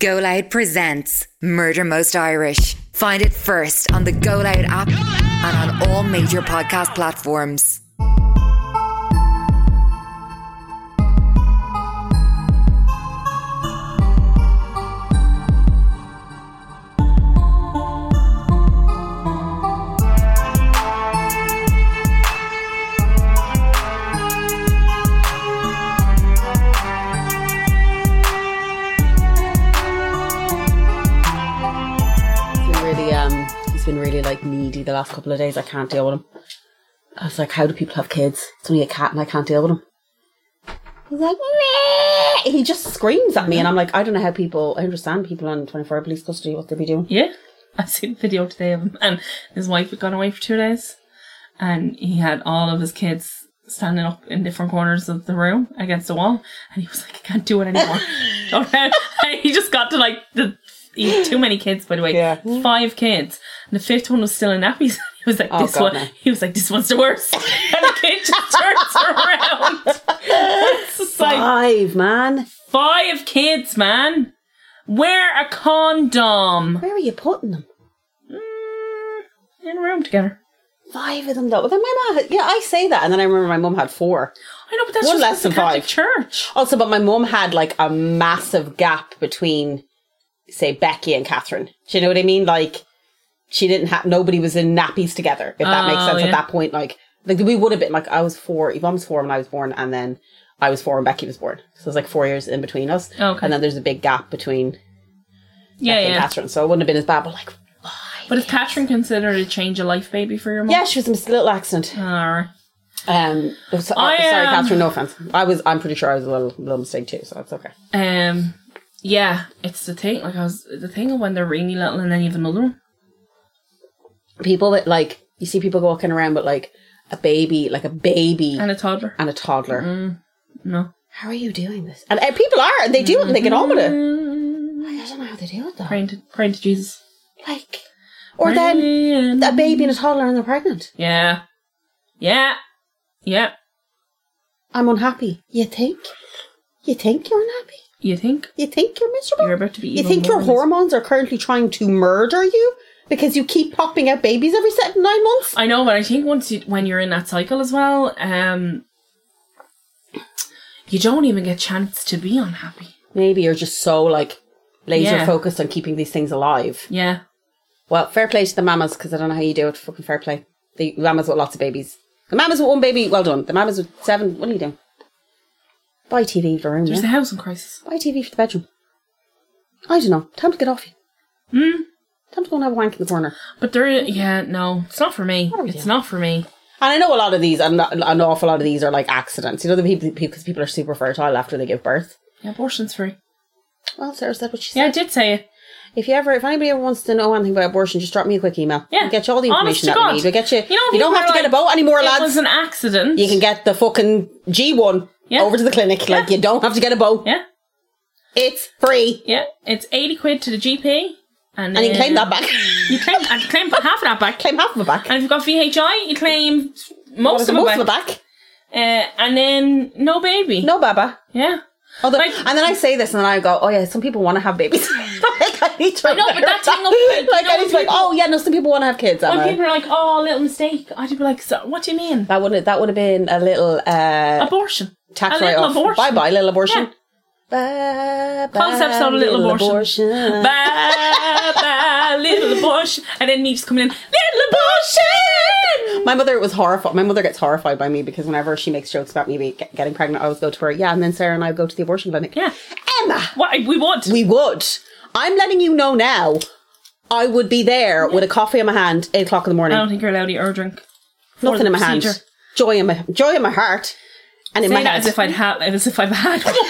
Go Loud presents Murder Most Irish. Find it first on the Go Loud app and on all major podcast platforms. He's been really like needy the last couple of days. I can't deal with him. I was like, how do people have kids? It's only a cat and I can't deal with him. He's like, meh. He just screams at me and I'm like, I don't know how people, I understand people on 24-hour police custody, what they'll be doing. Yeah. I seen a video today of him and his wife had gone away for 2 days and he had all of his kids standing up in different corners of the room against the wall and he was like, I can't do it anymore. He just got to like he had too many kids, by the way. Yeah. 5 kids. And the 5th one was still in nappies. He was like, this one's the worst. And the kid just turns around. It's just 5, man. 5 kids, man. Wear a condom. Where are you putting them? In a room together. 5 of them, though. Well, then my mum had, I say that, and then I remember my mum had 4. I know, but that's one just less than Catholic 5. Church. Also, but my mum had like a massive gap between, say, Becky and Catherine. Do you know what I mean? Like, she didn't have, nobody was in nappies together, if that makes sense. Yeah. At that point, like we would have been, like, I was 4, Yvonne was 4 when I was born, and then I was 4 when Becky was born. So it was like 4 years in between us. Okay. And then there's a big gap between Becky and Yeah. Catherine. So it wouldn't have been as bad, but like 5. But is Catherine considered a change of life baby for your mum? Yeah, she was a little accident. Alright. Sorry, Catherine, no offense. I'm pretty sure I was a little mistake too, so it's okay. Yeah, it's the thing. Like the thing of when they're really little and then you have another one. People with like, you see people walking around with like a baby And a toddler. No. How are you doing this? And people are, and they do it, and they get on with it. I don't know how they do it though. Praying to Jesus. Like, or then a baby and a toddler and they're pregnant. Yeah. I'm unhappy. You think? You think you're unhappy? You think? You think you're miserable? You're about to be You even think your more hormones are currently trying to murder you? Because you keep popping out babies every 9 months? I know, but I think when you're in that cycle as well, you don't even get a chance to be unhappy. Maybe you're just so like laser focused on keeping these things alive. Yeah. Well, fair play to the mamas, because I don't know how you do it. Fucking fair play. The mamas with lots of babies. The mamas with 1 baby, well done. The mamas with 7, what are you doing? Buy TV for the room. There's a house in crisis. Buy TV for the bedroom. I don't know. Time to get off you. Time to go and have a wank in the corner. But no, it's not for me. It's not for me. And I know a lot of these, and an awful lot of these are like accidents. You know, the people, because people are super fertile after they give birth. Yeah, abortion's free. Well, Sarah said what she said. Yeah, I did say it. If anybody ever wants to know anything about abortion, just drop me a quick email. Yeah. We'll get you all the information that we need. We'll get you. You don't have to get a boat anymore, lads. It was an accident. You can get the fucking G1 over to the clinic. Yeah. Like, you don't have to get a boat. Yeah. It's free. Yeah. It's 80 quid to the GP. And you can claim that back. You claim half of that back. Claim half of it back. And if you've got VHI, you claim most of it back. And then no baby. No baba. Yeah. And then I say this and then I go, oh yeah, some people want to have babies. Like, I need to I know, but that thing of like, I need to be like, oh yeah, no, some people want to have kids. When people are like, oh, a little mistake, I'd be like, so, what do you mean? That would have been a little abortion. Tax write-off. Bye, little abortion. Yeah. Concept of little abortion. Bye, little abortion. And then me just coming in, little abortion. My mother was horrified. My mother gets horrified by me because whenever she makes jokes about me getting pregnant, I always go to her, and then Sarah and I would go to the abortion clinic. Yeah. Emma! We would. I'm letting you know now, I would be there with a coffee in my hand, 8 o'clock in the morning. I don't think you're allowed to eat or drink. Nothing in my hand. Joy in my heart. And in my head. As if I've had one.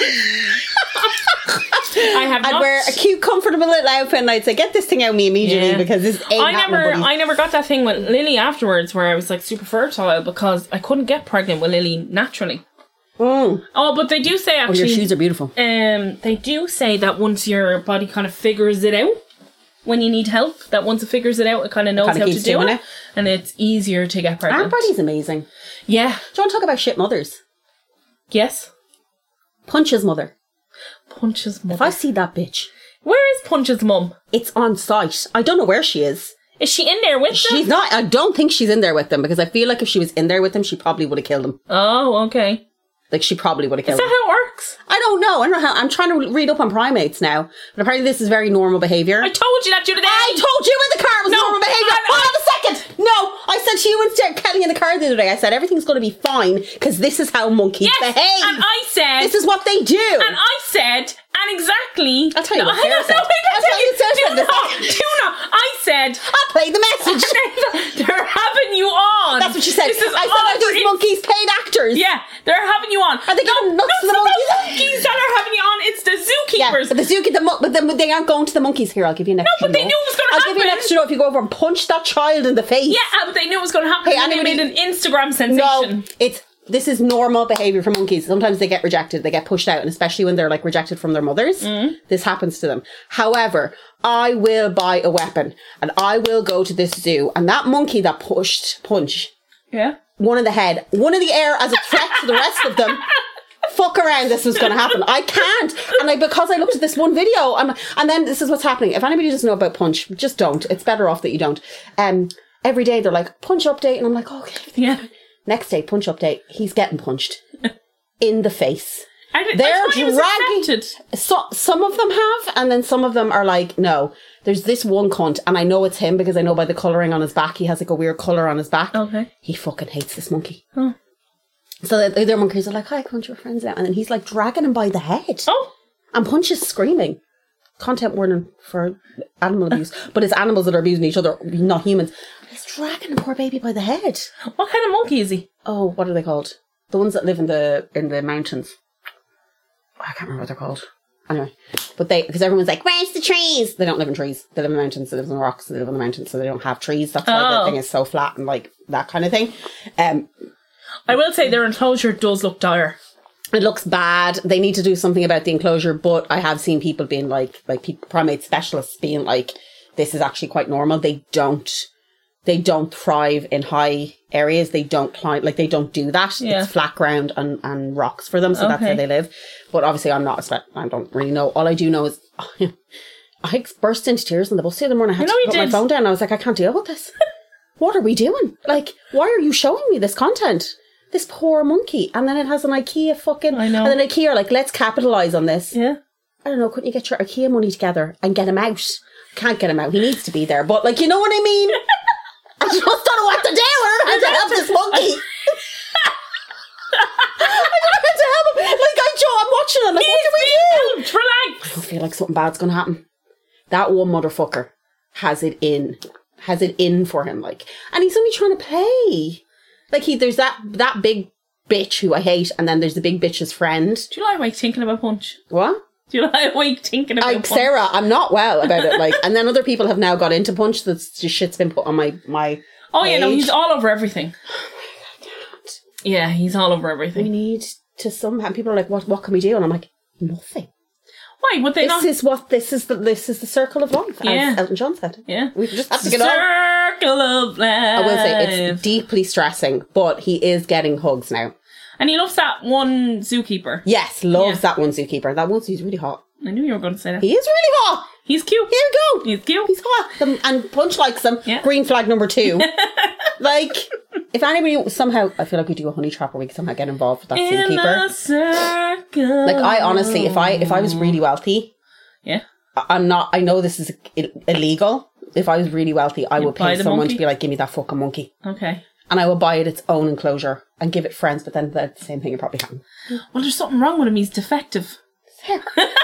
I'd wear a cute, comfortable little outfit and I'd say, get this thing out of me immediately because this ain't happening. I never got that thing with Lily afterwards where I was like super fertile because I couldn't get pregnant with Lily naturally. Oh, but they do say actually... your shoes are beautiful. They do say that once your body kind of figures it out, when you need help, that once it figures it out, it kind of knows how to do it. And it's easier to get pregnant. Our body's amazing. Yeah. Do you want to talk about shit mothers? Yes. Punch's mother. Punch's mother. If I see that bitch Where is Punch's mum? It's on site. I don't know where she is. Is she in there with them? She's not. I don't think she's in there with them because I feel like if she was in there with them, she probably would have killed them. Oh, okay. Like, she probably would have killed Is that them. how it works? I don't know. I'm trying to read up on primates now. But apparently this is very normal behaviour. I told you that the other day. I told you in the car it was normal behaviour. Hold on a second. No, I said to you and Kelly in the car the other day, I said everything's going to be fine because this is how monkeys behave. And I said... This is what they do. And I said... And exactly... I'll tell you what Sarah said. I'll tell you Do not. I said... I'll play the message. They're having you on. That's what she said. This is I said, are these monkeys paid actors? Yeah, they're having you on. Are they giving nuts to the monkeys? That are having you on. It's the zookeepers. Yeah, but they aren't going to the monkeys. Here, I'll give you an extra. No, but they knew it was going to happen. I'll give you an extra if you go over and punch that child in the face. Yeah, but they knew it was going to happen. Hey, they made an Instagram sensation. No, this is normal behaviour for monkeys. Sometimes they get rejected, they get pushed out, and especially when they're like rejected from their mothers, this happens to them. However, I will buy a weapon and I will go to this zoo, and that monkey that pushed Punch, one in the head, one in the air as a threat to the rest of them. Fuck around, this was going to happen. I can't. And because I looked at this one video, and then this is what's happening. If anybody doesn't know about Punch, just don't. It's better off that you don't. Every day they're like, Punch update, and I'm like, okay. Yeah. Next day, Punch update, he's getting punched in the face. They're dragging. Some of them have, and then some of them are like, no. There's this one cunt, and I know it's him because I know by the colouring on his back, he has like a weird colour on his back. Okay. He fucking hates this monkey. Oh. So the other monkeys are like, hi, Punch, we're friends now. And then he's like dragging him by the head. Oh. And Punch is screaming. Content warning for animal abuse. But it's animals that are abusing each other, not humans. He's dragging the poor baby by the head. What kind of monkey is he? Oh, what are they called? The ones that live in the mountains. I can't remember what they're called. Anyway, but because everyone's like, where's the trees? They don't live in trees. They live in the mountains. They live in the rocks. They live on the mountains, so they don't have trees. That's why the thing is so flat and like that kind of thing. I will say their enclosure does look dire. It looks bad. They need to do something about the enclosure, but I have seen people being like primate specialists being like, this is actually quite normal. They don't thrive in high areas. They don't climb, like they don't do that. Yeah. It's flat ground and rocks for them, so that's how they live. But obviously I'm not I don't really know. All I do know is I burst into tears on the bus the other morning. I had to put my phone down. I was like, I can't deal with this. What are we doing? Like, why are you showing me this content? This poor monkey. And then it has an IKEA fucking... I know. And then IKEA are like, let's capitalise on this. Yeah. I don't know, couldn't you get your IKEA money together and get him out? Can't get him out. He needs to be there. But, like, you know what I mean? I just don't know what to do. I don't know how to help this monkey. I don't know how to help him. Like, I'm watching him. Like, what do we do? Relax. I don't feel like something bad's going to happen. That one motherfucker has it in for him. Like, and he's only trying to play. Like, there's that big bitch who I hate, and then there's the big bitch's friend. Do you like thinking about Punch? What? Do you like thinking about Punch? Sarah, I'm not well about it. Like, and then other people have now got into Punch. That's just shit's been put on my Oh, page. yeah, no, he's all over everything. I can't. Yeah, he's all over everything. We need to somehow. People are like, what can we do? And I'm like, nothing. Why would they not? This is the circle of life, as Elton John said. Yeah. We just have to get on. Circle of life. I will say it's deeply stressing, but he is getting hugs now. And he loves that one zookeeper. Yes, loves that one zookeeper. That one, he's really hot. I knew you were going to say that. He is really hot. He's cute. Here we go. He's cute. He's hot. And Punch likes him. Yeah. Green flag number 2. Like, if anybody somehow, I feel like we do a honey trap where we can somehow get involved with that zookeeper. Like, I honestly, if I was really wealthy, I'm not, I know this is illegal. If I was really wealthy, I would pay someone to be like, give me that fucking monkey. Okay. And I will buy it its own enclosure and give it friends, but then the same thing would probably happen. Well, there's something wrong with him. He's defective. He's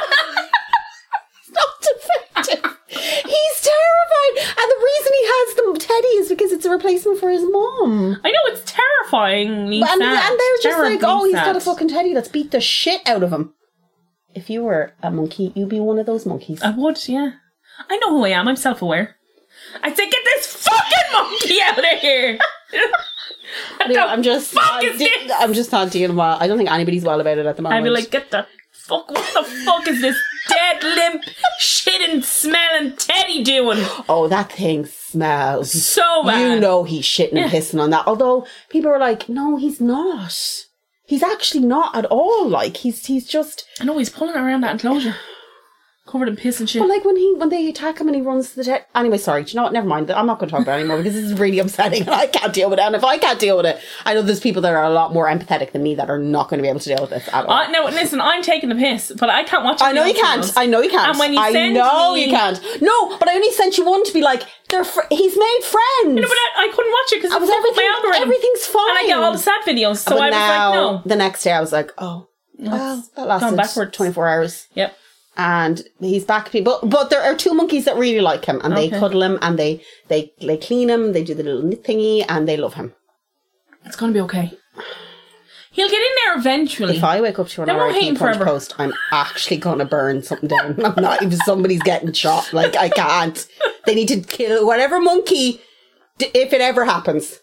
not defective. He's terrified. And the reason he has the teddy is because it's a replacement for his mom. I know, it's terrifyingly sad. And they're just like, oh, he's sad. got a fucking teddy. Let's beat the shit out of him. If you were a monkey, you'd be one of those monkeys. I would, yeah. I know who I am. I'm self-aware. I'd say, get this fucking monkey out of here. I'm just not dealing well. I don't think anybody's well about it at the moment. I'd be like, get the fuck, what the fuck is this dead, limp, shitting, smelling teddy doing? Oh, that thing smells so bad. You know he's shitting and pissing on that. Although people are like, no, he's not. He's actually not at all. Like, he's just... I know, he's pulling around that enclosure. Covered in piss and shit. But like when they attack him and he runs to the anyway, sorry, do you know what? Never mind. I'm not going to talk about it anymore because this is really upsetting and I can't deal with it. And if I can't deal with it, I know there's people that are a lot more empathetic than me that are not going to be able to deal with this at all. No, listen, I'm taking the piss, but I can't watch it. I know you can't. I know you can't. And when you send you can't. No, but I only sent you one to be like, he's made friends. No, but I couldn't watch it because it was my algorithm. Everything's fine. And I get all the sad videos, so I was like, no. The next day I was like, oh, well, that lasted 24 hours. Yep. And he's back. But there are two monkeys that really like him, and they cuddle him, and they clean him, they do the little knit thingy, and they love him. It's going to be okay. He'll get in there eventually. If I wake up to an RIP Punch post, I'm actually going to burn something down. I'm not, if somebody's getting shot, like, I can't. They need to kill whatever monkey, if it ever happens.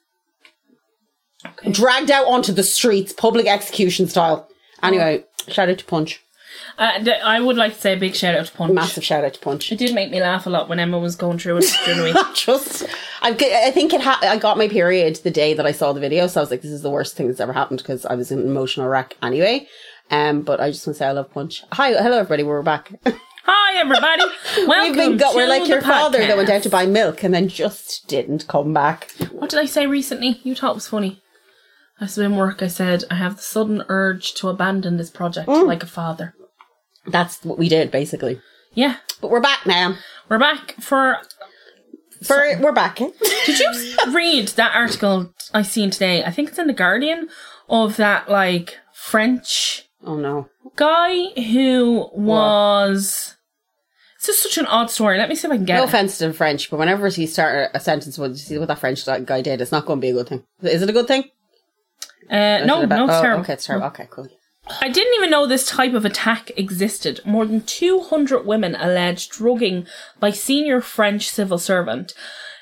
Okay. Dragged out onto the streets, public execution style. Anyway, shout out to Punch. I would like to say a big shout out to Punch. Massive shout out to Punch. It did make me laugh a lot when Emma was going through it during the week. I think I got my period the day that I saw the video, so I was like, this is the worst thing that's ever happened because I was in an emotional wreck anyway. But I just want to say I love Punch. Hello everybody, we're back. Hi everybody, welcome to we're like your the father podcast. that went out to buy milk and then just didn't come back. What did I say recently? You thought it was funny. I was in work, I said, I have the sudden urge to abandon this project like a father. That's what we did, basically. Yeah. But we're back now. We're back we're back. Did you read that article I seen today? I think it's in The Guardian, of that, like, French... Oh, no. Guy who was... It's just such an odd story. Let me see if I can get it. No offence to the French, but whenever you start a sentence with, see what that French guy did, it's not going to be a good thing. Is it a good thing? No, it's terrible. Okay, it's terrible. Okay, cool. I didn't even know this type of attack existed. More than 200 women alleged drugging by senior French civil servant.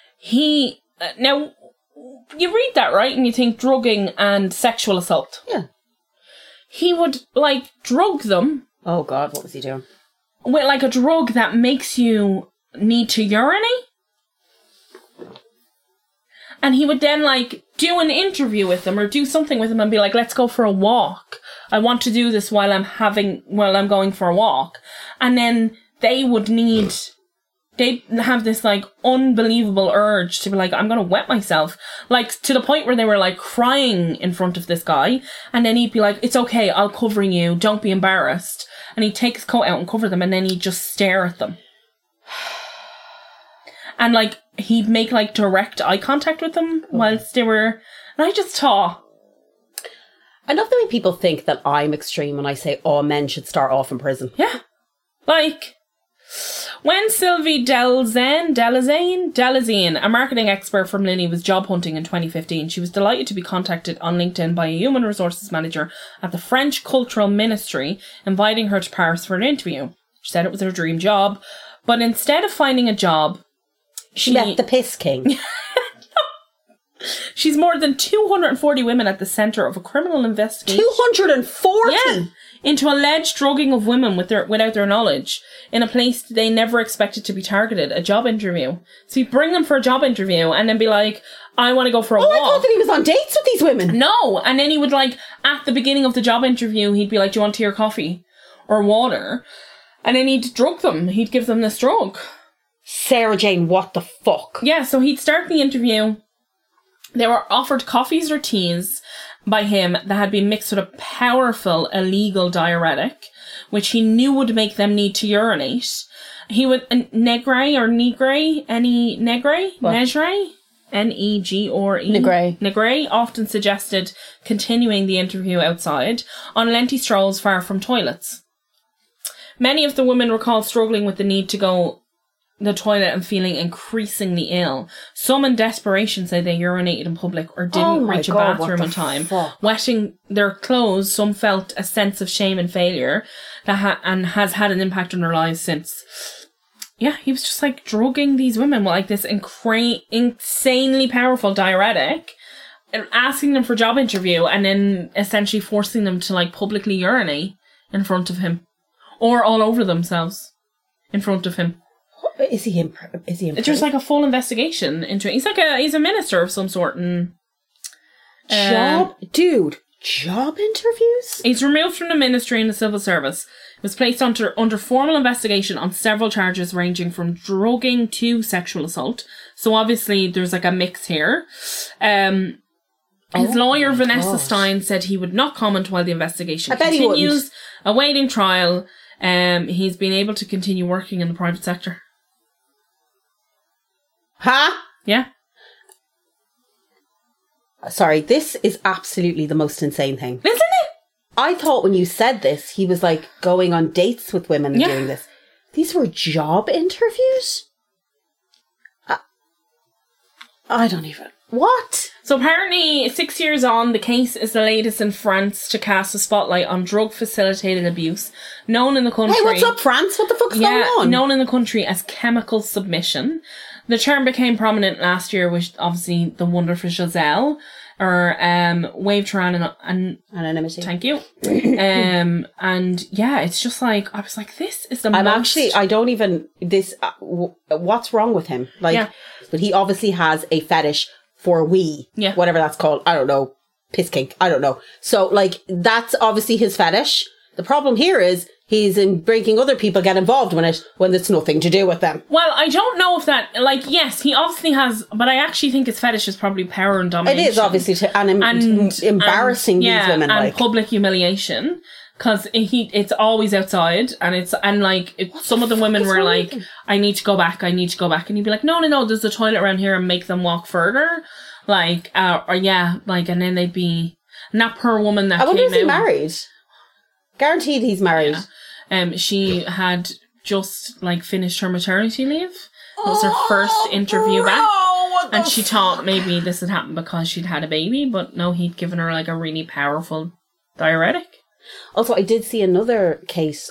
Now, you read that, right? And you think drugging and sexual assault. Yeah. He would, like, drug them. Oh, God, what was he doing? With, like, a drug that makes you need to urinate. And he would then, like, do an interview with them or do something with them and be like, let's go for a walk. I want to do this while I'm going for a walk. And then they'd have this, like, unbelievable urge to be like, I'm going to wet myself. Like, to the point where they were, like, crying in front of this guy. And then he'd be like, it's okay, I'll cover you, don't be embarrassed. And he'd take his coat out and cover them, and then he'd just stare at them. And, like, he'd make, like, direct eye contact with them whilst they were... And I just thought... I love the way people think that I'm extreme when I say all men should start off in prison. Yeah. Like... When Sylvie Delazine, a marketing expert from Lily, was job hunting in 2015, she was delighted to be contacted on LinkedIn by a human resources manager at the French Cultural Ministry, inviting her to Paris for an interview. She said it was her dream job, but instead of finding a job, she met the piss king. She's more than 240 women at the centre of a criminal investigation. 240? Yeah. Into alleged drugging of women without their knowledge in a place they never expected to be targeted, a job interview. So you bring them for a job interview and then be like, I want to go for a walk. I thought that he was on dates with these women. No. And then he would, like, at the beginning of the job interview, he'd be like, do you want tea or coffee or water? And then he'd drug them. He'd give them this drug. Sarah Jane, what the fuck? Yeah, so he'd start the interview. They were offered coffees or teas by him that had been mixed with a powerful illegal diuretic, which he knew would make them need to urinate. He would, Negre, Negre, Negre often suggested continuing the interview outside on lengthy strolls far from toilets. Many of the women recalled struggling with the need to go the toilet and feeling increasingly ill. Some in desperation say they urinated in public or didn't reach a bathroom in time. Wetting their clothes, some felt a sense of shame and failure and has had an impact on their lives since. Yeah, he was just like drugging these women with like this insanely powerful diuretic and asking them for a job interview and then essentially forcing them to like publicly urinate in front of him or all over themselves in front of him. Is he in? It's just like a full investigation into it. He's a minister of some sort. And job Job interviews? He's removed from the ministry and the civil service. He was placed under formal investigation on several charges ranging from drugging to sexual assault. So obviously there's like a mix here. His lawyer, Vanessa Stein, said he would not comment while the investigation continues. Awaiting trial. He's been able to continue working in the private sector. Huh? Yeah. Sorry, this is absolutely the most insane thing. Isn't it? I thought when you said this, he was like going on dates with women and doing this. These were job interviews? I don't even... What? So apparently, 6 years on, the case is the latest in France to cast a spotlight on drug-facilitated abuse, known in the country... Hey, what's up, France? What the fuck's going on? Known in the country as chemical submission. The term became prominent last year with, obviously, the wonderful Giselle, or waived her anonymity. Thank you. And yeah, it's just like, I was like, this is the I don't even... what's wrong with him? Like, but he obviously has a fetish for whatever that's called. I don't know. Piss kink. I don't know. So, like, that's obviously his fetish. The problem here is he's breaking other people get involved when it's nothing to do with them. Well, I don't know if that, like, yes, he obviously has, but I actually think his fetish is probably power and domination. It is obviously embarrassing these women, and public humiliation. Because it's always outside, and some of the women were like, I need to go back, and he'd be like, no, there's a toilet around here, and make them walk further, and then they'd be, and that poor woman that came out. I wonder if he's married. Guaranteed he's married. Yeah. She had just, finished her maternity leave. It was her first interview back, and she thought maybe this had happened because she'd had a baby, but no, he'd given her, a really powerful diuretic. Also, I did see another case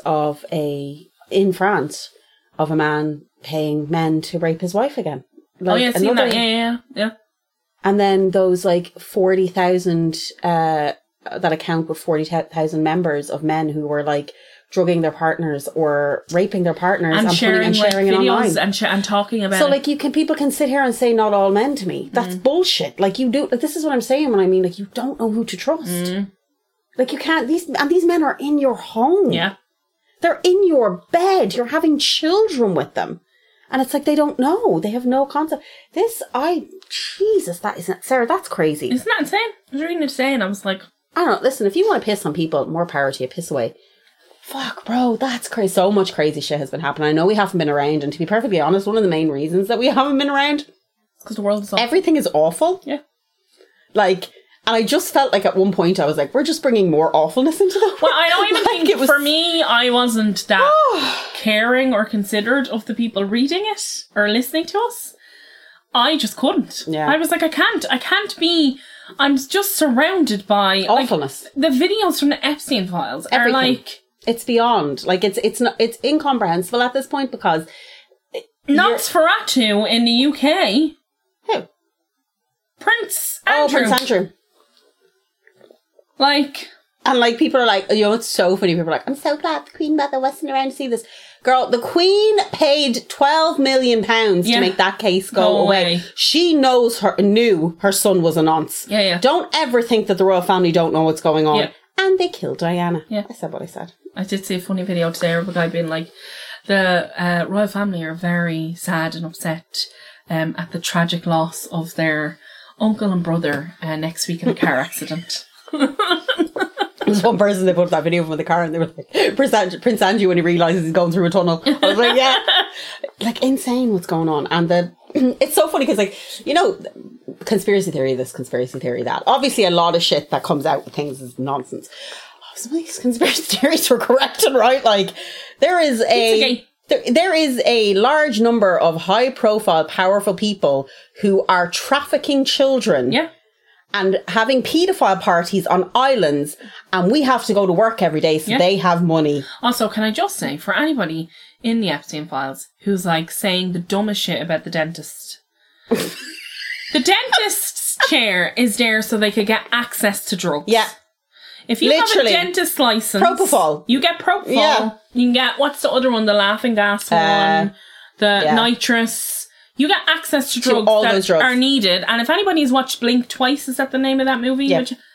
in France of a man paying men to rape his wife again. I've seen that. Yeah. And then those 40,000 that account with 40,000 members of men who were drugging their partners or raping their partners and sharing it online and talking about it. So people can sit here and say not all men to me. That's bullshit. This is what I'm saying when I mean you don't know who to trust. You can't, these men are in your home. Yeah. They're in your bed. You're having children with them. And it's they don't know. They have no concept. Jesus, that isn't, Sarah, that's crazy. Isn't that insane? I was reading it today and I was like... I don't know, listen, if you want to piss on people, more power to you, piss away. Fuck, bro, that's crazy. So much crazy shit has been happening. I know we haven't been around, and to be perfectly honest, one of the main reasons that we haven't been around... It's because the world is awful. Everything is awful. Yeah. And I just felt at one point I was we're just bringing more awfulness into the world. Well, I don't even think for me, I wasn't that caring or considerate of the people reading it or listening to us. I just couldn't. Yeah. I was I can't be, I'm just surrounded by awfulness. The videos from the Epstein files Everything. are it's beyond. It's incomprehensible at this point because Nosferatu in the UK. Who? Prince Andrew. Oh, Prince Andrew. And people are it's so funny. People are I'm so glad the Queen Mother wasn't around to see this. Girl, the Queen paid £12 million to make that case go away. She knew her son was a nonce. Yeah. Don't ever think that the royal family don't know what's going on. Yeah. And they killed Diana. Yeah. I said what I said. I did see a funny video today of a guy being the royal family are very sad and upset at the tragic loss of their uncle and brother next week in a car accident. There's one person they put that video from the car and they were Prince Andrew when he realises he's going through a tunnel. I was yeah. Insane what's going on. And it's so funny because conspiracy theory this, conspiracy theory that. Obviously a lot of shit that comes out with things is nonsense. Some of these conspiracy theories were correct and right. There is a large number of high profile, powerful people who are trafficking children. Yeah. And having paedophile parties on islands, and we have to go to work every day, so they have money. Also, can I just say, for anybody in the Epstein files who's saying the dumbest shit about the dentist, the dentist's chair is there so they could get access to drugs. Yeah. If you have a dentist license, Propofol. You get Propofol. Yeah. You can get, what's the other one? The laughing gas one, the nitrous. You get access to drugs those drugs are needed. And if anybody's watched Blink Twice, is that the name of that movie? Yeah.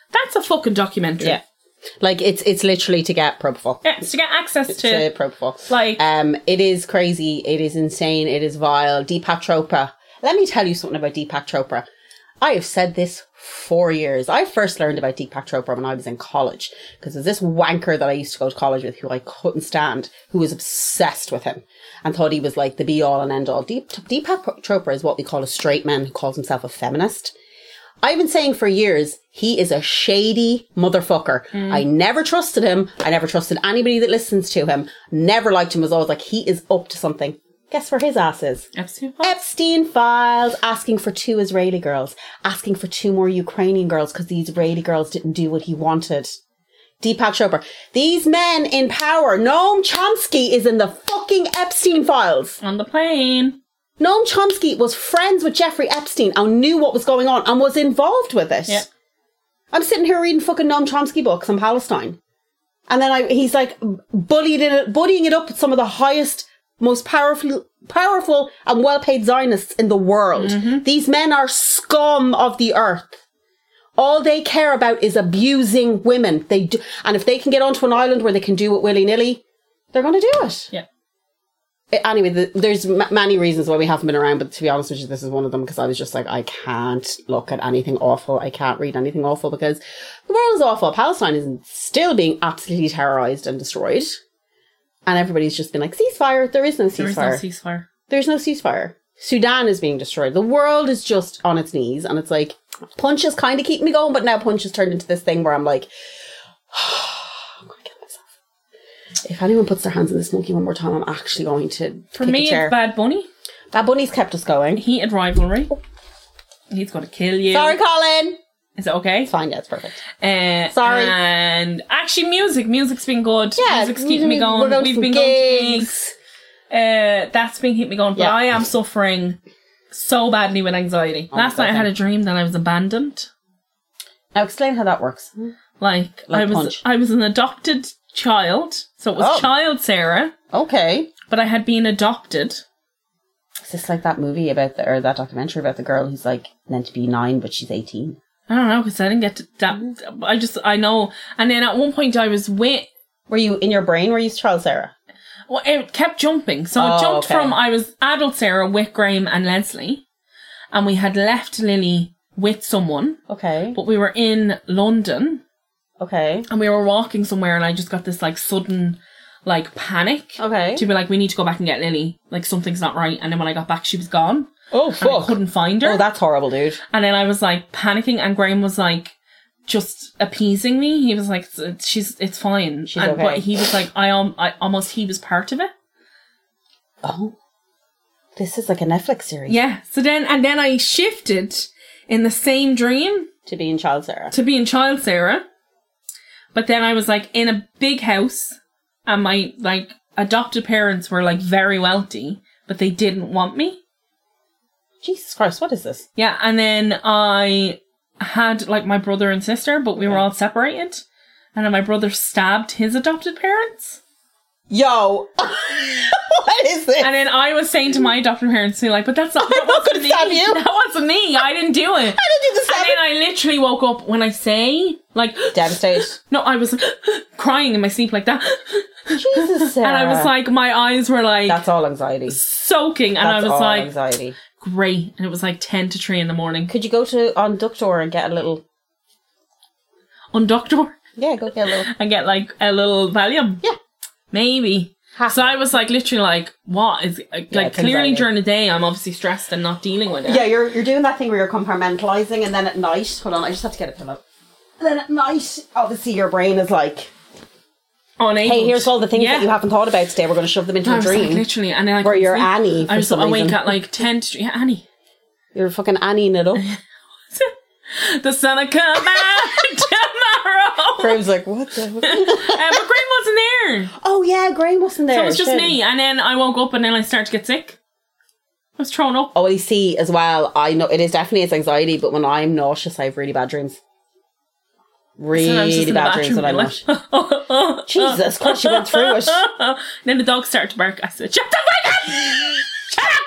That's a fucking documentary. Yeah. Like, it's literally to get Propofol. Yeah, it's to get access to Propofol. like, it is crazy. It is insane. It is vile. Deepak Chopra. Let me tell you something about Deepak Chopra. I have said this for years. I first learned about Deepak Chopra when I was in college, because there's this wanker that I used to go to college with who I couldn't stand, who was obsessed with him and thought he was like the be all and end all. Deepak Chopra is what we call a straight man who calls himself a feminist. I've been saying for years, he is a shady motherfucker. I never trusted him. I never trusted anybody that listens to him. Never liked him. Was always like, he is up to something. Guess where his ass is? Epstein Files, asking for 2 Israeli girls, asking for 2 more Ukrainian girls because these Israeli girls didn't do what he wanted. Deepak Chopra. These men in power. Noam Chomsky is in the fucking Epstein Files. On the plane. Noam Chomsky was friends with Jeffrey Epstein and knew what was going on and was involved with it. Yeah. I'm sitting here reading fucking Noam Chomsky books on Palestine. And then he's like bullying it up with some of the highest, most powerful and well-paid Zionists in the world. Mm-hmm. These men are scum of the earth. All they care about is abusing women. They do, and if they can get onto an island where they can do it willy-nilly, they're going to do it. Yeah. Anyway, there's many reasons why we haven't been around, but to be honest with you, this is one of them, because I was just like, I can't look at anything awful. I can't read anything awful because the world is awful. Palestine is still being absolutely terrorized and destroyed. And everybody's just been like, ceasefire. There is no ceasefire. There's no ceasefire. Sudan is being destroyed. The world is just on its knees. And it's like, Punch is kind of keeping me going, but now Punch has turned into this thing where I'm like, I'm going to kill myself. If anyone puts their hands in this monkey one more time, I'm actually going to For me, it's Bad Bunny. Bad Bunny's kept us going. Heated rivalry. Oh. He's going to kill you. Sorry, Colin. Is it okay? It's fine, yeah, it's perfect. Sorry. And actually music's been good. Yeah, music's keeping me going. We've been going to gigs. That's been keeping me going. But yeah. I am suffering so badly with anxiety. Last night I had a dream that I was abandoned. Now explain how that works. Like I was an adopted child. So it was child Sarah. Okay. But I had been adopted. Is this like that movie about that documentary about the girl who's like meant to be 9 but she's 18? I don't know, because I didn't get to that. I know. And then at one point I was with... Were you in your brain? Were you child Sarah? Well, it kept jumping. So it jumped from, I was adult Sarah with Graham and Leslie. And we had left Lily with someone. Okay. But we were in London. Okay. And we were walking somewhere and I just got this like sudden like panic. Okay. To be like, we need to go back and get Lily. Like something's not right. And then when I got back, she was gone. Oh, fuck. And I couldn't find her. Oh, that's horrible, dude. And then I was like panicking and Graham was like just appeasing me. He was like, it's fine. She's okay. But he was like, he was part of it. Oh. This is like a Netflix series. Yeah. So then I shifted in the same dream. To being child Sarah. But then I was like in a big house and my like adopted parents were like very wealthy, but they didn't want me. Jesus Christ, what is this? Yeah, and then I had like my brother and sister, but we were all separated. And then my brother stabbed his adopted parents. Yo, what is this? And then I was saying to my adopted parents, like, but that wasn't me. That wasn't me. I didn't do it. I didn't do the stabbing. And then I literally woke up when I say, like... Devastated. No, I was like crying in my sleep like that. Jesus, Sarah. And I was like, my eyes were like... That's all anxiety. Soaking. And I was all like... anxiety. Great. And it was like 10 to 3 in the morning. Could you go on Ductor and get a little... On Ductor? Yeah, go get a little... And get like a little Valium? Yeah. Maybe. So I was like literally like, what is like clearly during the day I'm obviously stressed and not dealing with it. Yeah, you're doing that thing where you're compartmentalising and then at night, hold on, I just have to get a pillow. And then at night, obviously your brain is like, unable. Hey, here's all the things that you haven't thought about today. We're going to shove them into a dream. Like, literally, and then where you're Annie. I was awake at like 10 to 3. Yeah, Annie. You're fucking Annieing it up. The sun will come out tomorrow. Graham's like, what the? But Graham wasn't there. Oh yeah, Graham wasn't there. So it was just me. And then I woke up and then I started to get sick. I was thrown up. Oh, I see as well. I know it is definitely it's anxiety, but when I'm nauseous, I have really bad dreams. Really bad dreams when I'm not. Jesus Christ, you went through it. Then the dog started to bark. I said, shut the fuck up! Shut up!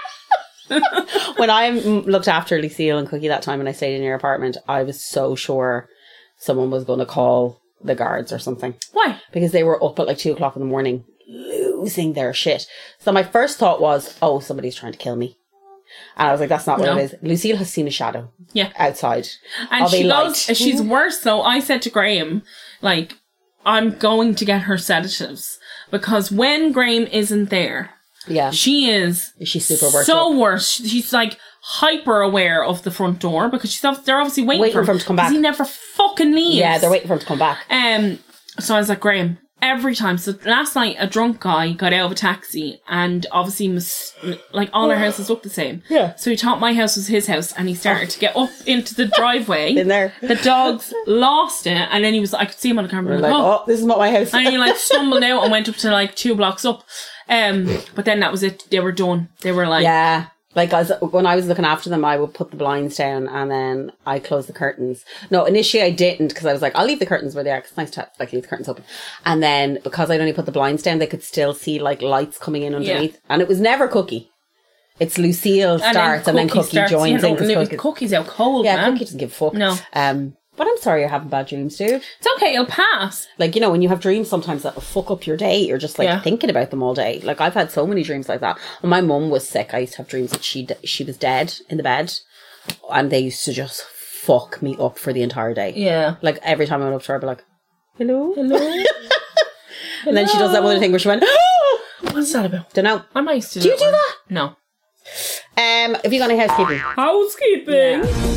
When I looked after Lucille and Cookie that time and I stayed in your apartment, I was so sure someone was going to call the guards or something. Why? Because they were up at like 2 o'clock in the morning, losing their shit. So my first thought was, oh, somebody's trying to kill me. And I was like, that's not what it is. Lucille has seen a shadow outside. And she goes, she's worse though. I said to Graham, like, I'm going to get her sedatives. Because when Graham isn't there, she's super worked up. Worse. She's like hyper aware of the front door because they're obviously waiting for him to come back. He never fucking leaves. Yeah, they're waiting for him to come back. So I was like, Graham, every time. So last night, a drunk guy got out of a taxi and obviously like all our houses look the same. Yeah. So he thought my house was his house and he started to get up into the driveway. In there. The dogs lost it and then he was, I could see him on the camera. Like, oh, this is not my house. And he like stumbled out and went up to like 2 blocks up. But then that was it. They were done. They were like... Yeah. Like, when I was looking after them, I would put the blinds down and then I closed the curtains. No, initially I didn't because I was like, I'll leave the curtains where they are because it's nice to like leave the curtains open. And then because I'd only put the blinds down, they could still see like lights coming in underneath. Yeah. And it was never Cookie. It's Lucille starts and then Cookie joins in. Cookie's out cold, man. Yeah, Cookie doesn't give a fuck. No. But I'm sorry you're having bad dreams, dude. It's okay, it'll pass. Like, you know, when you have dreams sometimes that will fuck up your day, you're just like thinking about them all day. Like, I've had so many dreams like that. When my mum was sick, I used to have dreams that she was dead in the bed. And they used to just fuck me up for the entire day. Yeah. Like, every time I went up to her, I'd be like, hello? Hello? And then she does that one thing where she went, what's that about? Don't know. I might used to do you do that? No. Have you got any housekeeping? Housekeeping? Yeah.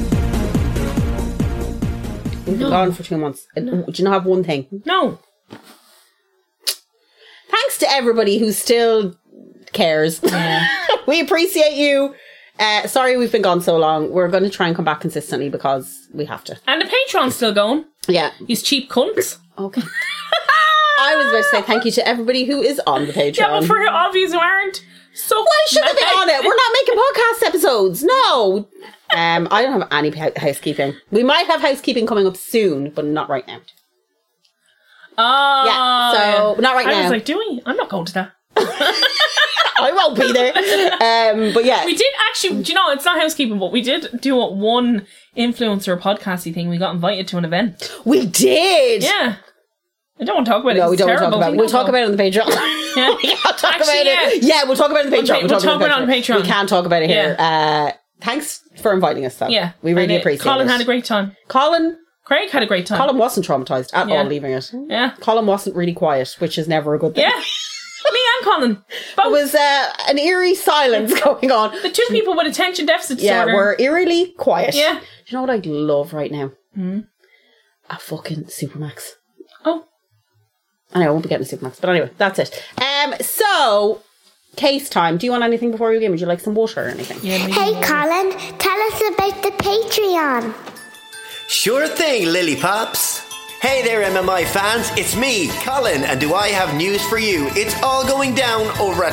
We've been gone for 2 months. No. Do you not have one thing? No. Thanks to everybody who still cares. Yeah. We appreciate you. Sorry we've been gone so long. We're going to try and come back consistently because we have to. And the Patreon's still going. Yeah. These cheap cunts. Okay. I was about to say thank you to everybody who is on the Patreon. Yeah, but for all of you who aren't, so why should they be on it? We're not making podcast episodes. No. I don't have any housekeeping. We might have housekeeping coming up soon, but not right now. Yeah, so not right now. I was like, do we? I'm not going to that. I won't be there. But yeah. We did actually, do you know, it's not housekeeping, but we did do one influencer podcasty thing. We got invited to an event. We did? Yeah. I don't want to talk about it. No, we don't want to talk about it. We'll talk about it on the Patreon. Yeah. We can't talk about it. Yeah, we'll talk about it on the Patreon. We'll talk about it on the Patreon. We can't talk about it here. Yeah. Thanks for inviting us, though. Yeah. We really appreciate it. Colin had a great time. Craig had a great time. Colin wasn't traumatised at all leaving it. Yeah. Colin wasn't really quiet, which is never a good thing. Yeah. Me and Colin. Both. There was an eerie silence going on. The two people with attention deficit disorder. Yeah, were eerily quiet. Yeah. Do you know what I'd love right now? A fucking Supermax. Oh. I won't be getting a Supermax, but anyway, that's it. So, case time. Do you want anything before you game? Would you like some water or anything? Yeah, hey, Colin, tell us about the Patreon. Sure thing, Lily Pops. Hey there, MMI fans, it's me, Colin, and do I have news for you? It's all going down over at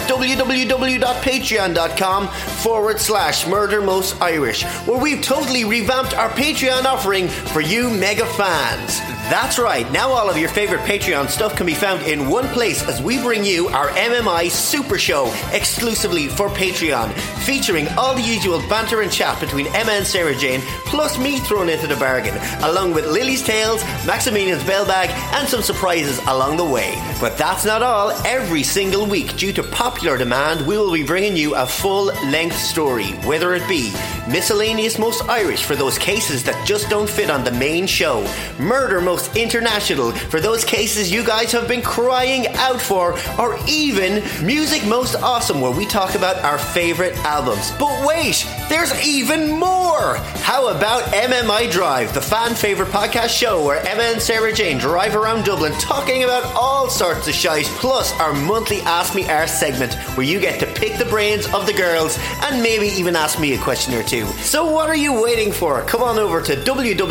www.patreon.com/MurderMostIrish, where we've totally revamped our Patreon offering for you mega fans. That's right, now all of your favorite Patreon stuff can be found in one place as we bring you our MMI Super Show exclusively for Patreon, featuring all the usual banter and chat between Emma and Sarah Jane, plus me thrown into the bargain, along with Lily's Tales, Maximilian's Bell Bag, and some surprises along the way. But that's not all. Every single week, due to popular demand, we will be bringing you a full-length story, whether it be Miscellaneous Most Irish for those cases that just don't fit on the main show, Murder Most International for those cases you guys have been crying out for, or even Music Most Awesome where we talk about our favourite albums. But wait, there's even more! How about MMI Drive, the fan favourite podcast show where Emma and Sarah Jane drive around Dublin talking about all sorts of shite, plus our monthly Ask Me Arse segment where you get to pick the brains of the girls and maybe even ask me a question or two. So what are you waiting for? Come on over to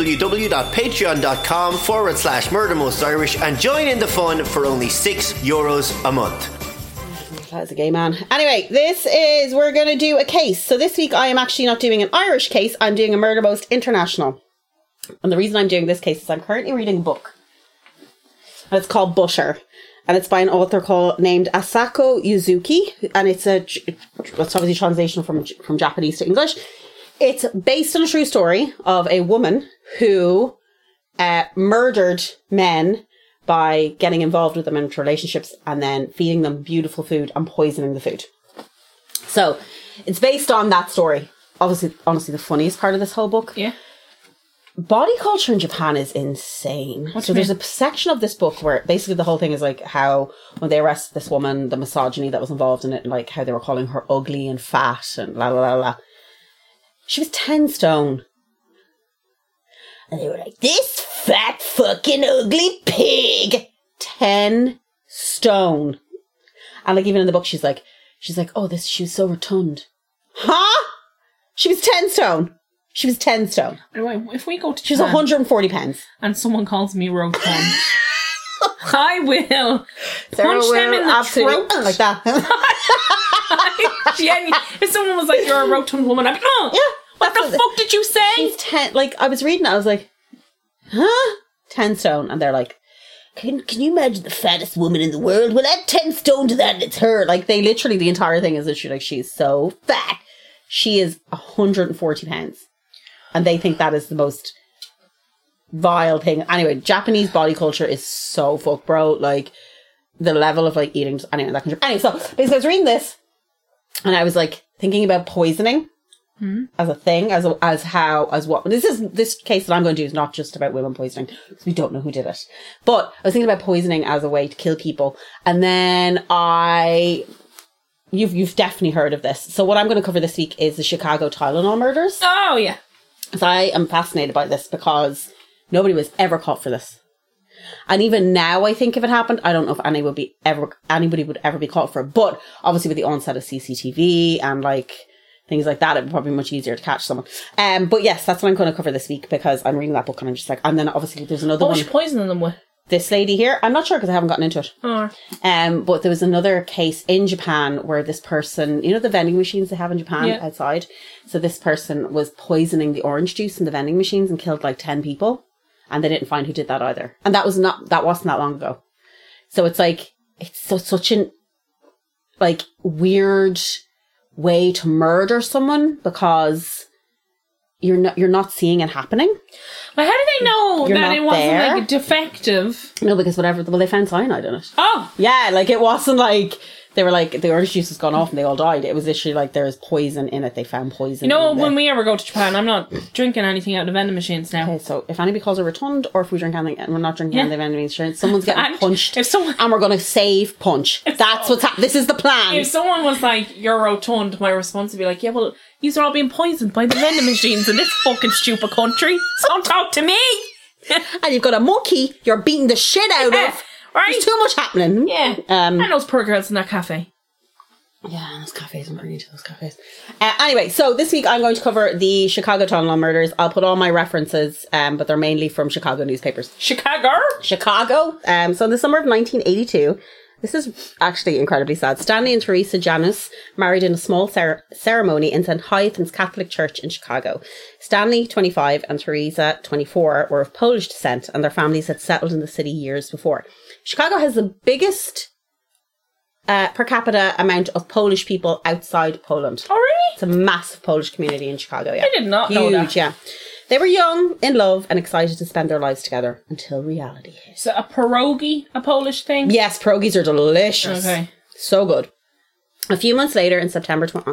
www.patreon.com/MurderMostIrish and join in the fun for only €6 a month. That is a gay man. Anyway, we're going to do a case. So this week I am actually not doing an Irish case, I'm doing a Murder Most International. And the reason I'm doing this case is I'm currently reading a book. And it's called Butter. And it's by an author named Asako Yuzuki. And it's obviously translation from Japanese to English. It's based on a true story of a woman who murdered men by getting involved with them into relationships and then feeding them beautiful food and poisoning the food. So it's based on that story. Obviously, honestly, the funniest part of this whole book. Yeah. Body culture in Japan is insane. So there's a section of this book where basically the whole thing is like how when they arrested this woman, the misogyny that was involved in it, and like how they were calling her ugly and fat and la la la la. She was 10 stone. And they were like, this fat fucking ugly pig. 10 stone. And like even in the book she's like, oh, she was so rotund. Huh? She was 10 stone. She was 10 stone. If we go to She was 140 pounds. and someone calls me rotund, I will punch them in the throat. Like that. If someone was like, you're a rotund woman, I'd be what the fuck did you say? She's 10. Like, I was reading it, I was like, huh? 10 stone. And they're like, can you imagine the fattest woman in the world? Well, add 10 stone to that and it's her. Like, they literally, the entire thing is literally like, she's so fat. She is 140 pounds. And they think that is the most vile thing. Anyway, Japanese body culture is so fucked, bro. Like, the level of, like, eating... Anyway, that can... Anyway, so, basically, I was reading this, and I was, like, thinking about poisoning as a thing, as what... This case that I'm going to do is not just about women poisoning, because we don't know who did it. But I was thinking about poisoning as a way to kill people. And then You've definitely heard of this. So what I'm going to cover this week is the Chicago Tylenol murders. Oh, yeah. So I am fascinated by this because nobody was ever caught for this. And even now, I think if it happened, I don't know if anybody would ever be caught for it. But obviously with the onset of CCTV and like things like that, it would probably be much easier to catch someone. But yes, that's what I'm going to cover this week because I'm reading that book and I'm just like, and then obviously there's another one. What was she poisoning them with? This lady here, I'm not sure because I haven't gotten into it. Oh. But there was another case in Japan where this person, you know the vending machines they have in Japan outside? So this person was poisoning the orange juice in the vending machines and killed like 10 people. And they didn't find who did that either. And that wasn't that long ago. So it's like, it's such an like weird way to murder someone because you're not seeing it happening. But how do they know that it wasn't like defective? No, because they found cyanide in it. Oh. Yeah, like it wasn't like they were like the orange juice has gone off and they all died. It was literally like there's poison in it. They found poison. You know, when we ever go to Japan, I'm not drinking anything out of the vending machines now. Okay, so if anybody calls a rotund or if we drink anything and we're not drinking out of the vending machines, someone's getting punched and we're going to save punch. That's what's happening. This is the plan. If someone was like, you're rotund, my response would be like, yeah, well, these are all being poisoned by the vending machines in this fucking stupid country. So don't talk to me. And you've got a monkey you're beating the shit out of. Right? There's too much happening. Yeah. And those poor girls in that cafe. Yeah, those cafes. I'm really into those cafes. Anyway, so this week I'm going to cover the Chicago Tylenol murders. I'll put all my references, but they're mainly from Chicago newspapers. Chicago. So in the summer of 1982, this is actually incredibly sad. Stanley and Teresa Janus married in a small ceremony in St. Hyacint's Catholic Church in Chicago. Stanley, 25, and Teresa, 24, were of Polish descent, and their families had settled in the city years before. Chicago has the biggest per capita amount of Polish people outside Poland. Oh, really? It's a massive Polish community in Chicago, yeah. I did not know that. Huge, yeah. They were young, in love, and excited to spend their lives together until reality hit. So a pierogi, a Polish thing? Yes, pierogies are delicious. Okay. So good. A few months later, in September of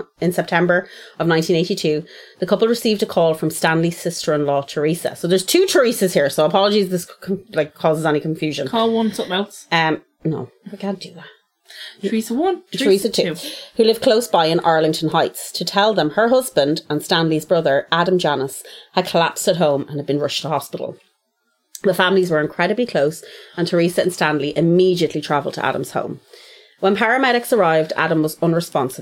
1982, the couple received a call from Stanley's sister-in-law, Teresa. So there's two Teresas here, so apologies if this causes any confusion. Call one something else. No, we can't do that. Teresa 1, Teresa 2, who lived close by in Arlington Heights, to tell them her husband and Stanley's brother, Adam Janus, had collapsed at home and had been rushed to hospital. The families were incredibly close, and Teresa and Stanley immediately travelled to Adam's home. When paramedics arrived, Adam was unresponsive.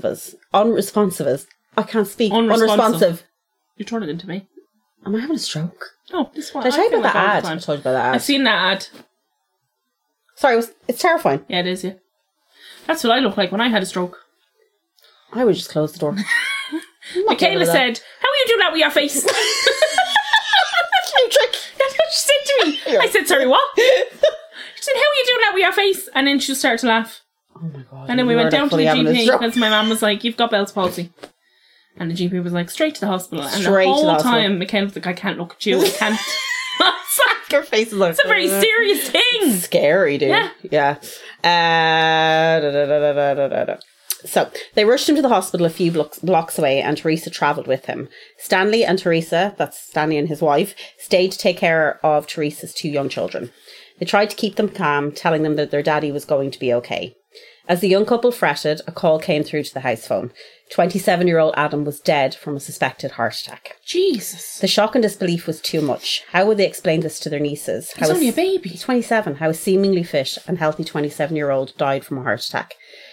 I can't speak. Unresponsive. You're turning into me. Am I having a stroke? No, this one. Did I tell you about that ad? I told you about that ad. I've seen that ad. Sorry, it's terrifying. Yeah, it is, yeah. That's what I look like when I had a stroke. I would just close the door. Michaela said, how will you do that with your face? That's new trick. That's what she said to me. I said, sorry, what? She said, how will you do that with your face? And then she started to laugh. Oh my God. And then we went down to the GP because my mum was like, you've got Bell's palsy. And the GP was like, straight to the hospital. And the whole time, Michaela was like, I can't look at you. I can't. I was like, Her face is like... It's a very serious thing. Scary, dude. Yeah. So, they rushed him to the hospital a few blocks away, and Teresa travelled with him. Stanley and Teresa, that's Stanley and his wife, stayed to take care of Teresa's 2 young children. They tried to keep them calm, telling them that their daddy was going to be okay. As the young couple fretted, a call came through to the house phone. 27-year-old Adam was dead from a suspected heart attack. Jesus. The shock and disbelief was too much. How would they explain this to their nieces? He's only a baby. He's 27. How a seemingly fit and healthy 27-year-old died from a heart attack.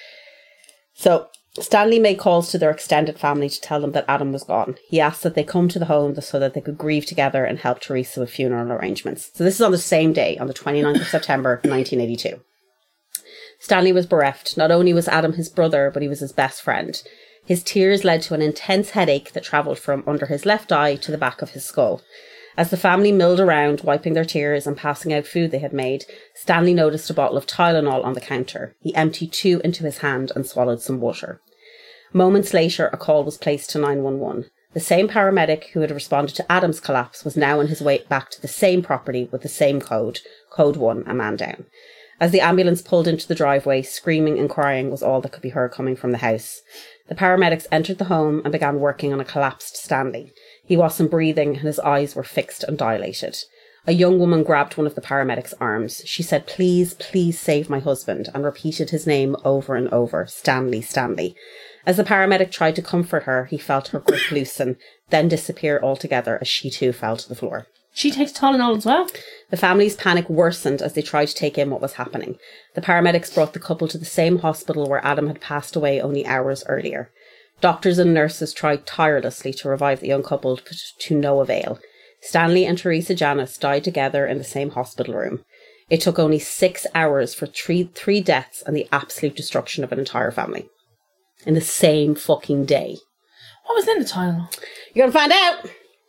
So, Stanley made calls to their extended family to tell them that Adam was gone. He asked that they come to the home so that they could grieve together and help Teresa with funeral arrangements. So this is on the same day, on the 29th of September, 1982. Stanley was bereft. Not only was Adam his brother, but he was his best friend. His tears led to an intense headache that travelled from under his left eye to the back of his skull. As the family milled around, wiping their tears and passing out food they had made, Stanley noticed a bottle of Tylenol on the counter. He emptied 2 into his hand and swallowed some water. Moments later, a call was placed to 911. The same paramedic who had responded to Adam's collapse was now on his way back to the same property with the same code, Code 1, a man down. As the ambulance pulled into the driveway, screaming and crying was all that could be heard coming from the house. The paramedics entered the home and began working on a collapsed Stanley. He wasn't breathing and his eyes were fixed and dilated. A young woman grabbed one of the paramedics' arms. She said, "Please, please save my husband," and repeated his name over and over, Stanley, Stanley. As the paramedic tried to comfort her, he felt her grip loosen, then disappear altogether as she too fell to the floor. She takes Tylenol as well? The family's panic worsened as they tried to take in what was happening. The paramedics brought the couple to the same hospital where Adam had passed away only hours earlier. Doctors and nurses tried tirelessly to revive the young couple to no avail. Stanley and Teresa Janis died together in the same hospital room. It took only 6 hours for three deaths and the absolute destruction of an entire family. In the same fucking day. What was in the Tylenol? You're going to find out!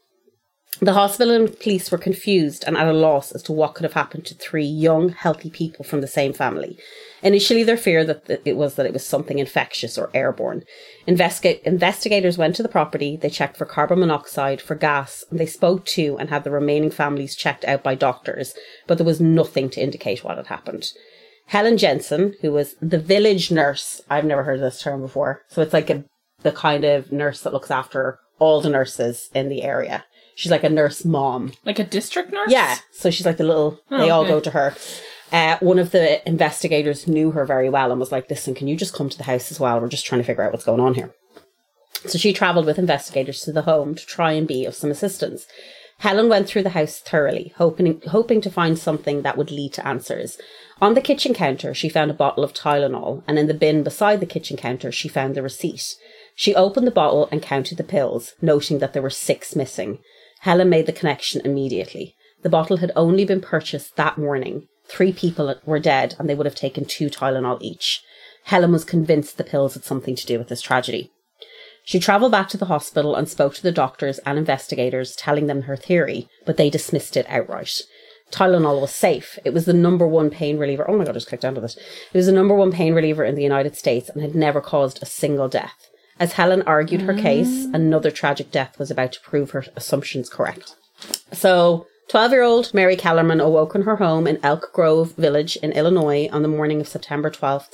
The hospital and police were confused and at a loss as to what could have happened to 3 young, healthy people from the same family. Initially, their fear that it was something infectious or airborne. Investigators went to the property, they checked for carbon monoxide, for gas, and they spoke to and had the remaining families checked out by doctors, but there was nothing to indicate what had happened. Helen Jensen, who was the village nurse, I've never heard of this term before, so it's like the kind of nurse that looks after all the nurses in the area. She's like a nurse mom. Like a district nurse? Yeah. So she's like the little... they all go to her. One of the investigators knew her very well and was like, "Listen, can you just come to the house as well? We're just trying to figure out what's going on here." So she travelled with investigators to the home to try and be of some assistance. Helen went through the house thoroughly, hoping to find something that would lead to answers. On the kitchen counter, she found a bottle of Tylenol, and in the bin beside the kitchen counter, she found the receipt. She opened the bottle and counted the pills, noting that there were 6 missing. Helen made the connection immediately. The bottle had only been purchased that morning. 3 people were dead and they would have taken 2 Tylenol each. Helen was convinced the pills had something to do with this tragedy. She travelled back to the hospital and spoke to the doctors and investigators, telling them her theory, but they dismissed it outright. Tylenol was safe. It was the #1 pain reliever. Oh my God, I just clicked onto this. It was the #1 pain reliever in the United States and had never caused a single death. As Helen argued her case, another tragic death was about to prove her assumptions correct. So, 12-year-old Mary Kellerman awoke in her home in Elk Grove Village in Illinois on the morning of September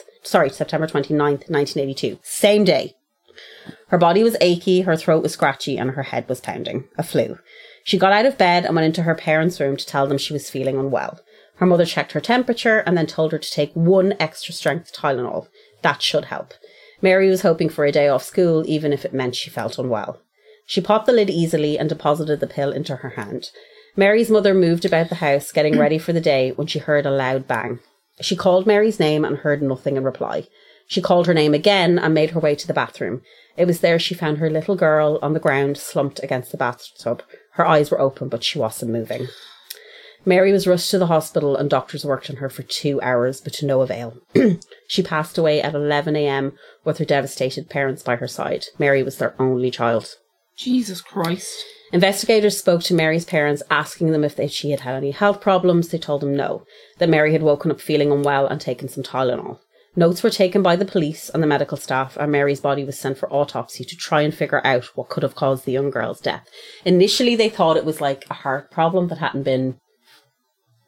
29th, 1982. Same day. Her body was achy, her throat was scratchy, and her head was pounding. A flu. She got out of bed and went into her parents' room to tell them she was feeling unwell. Her mother checked her temperature and then told her to take 1 extra strength Tylenol. That should help. Mary was hoping for a day off school, even if it meant she felt unwell. She popped the lid easily and deposited the pill into her hand. Mary's mother moved about the house, getting ready for the day, when she heard a loud bang. She called Mary's name and heard nothing in reply. She called her name again and made her way to the bathroom. It was there she found her little girl on the ground, slumped against the bathtub. Her eyes were open, but she wasn't moving. Mary was rushed to the hospital and doctors worked on her for 2 hours, but to no avail. She passed away at 11 a.m. with her devastated parents by her side. Mary was their only child. Jesus Christ. Investigators spoke to Mary's parents, asking them if she had had any health problems. They told them no, that Mary had woken up feeling unwell and taken some Tylenol. Notes were taken by the police and the medical staff, and Mary's body was sent for autopsy to try and figure out what could have caused the young girl's death. Initially, they thought it was like a heart problem that hadn't been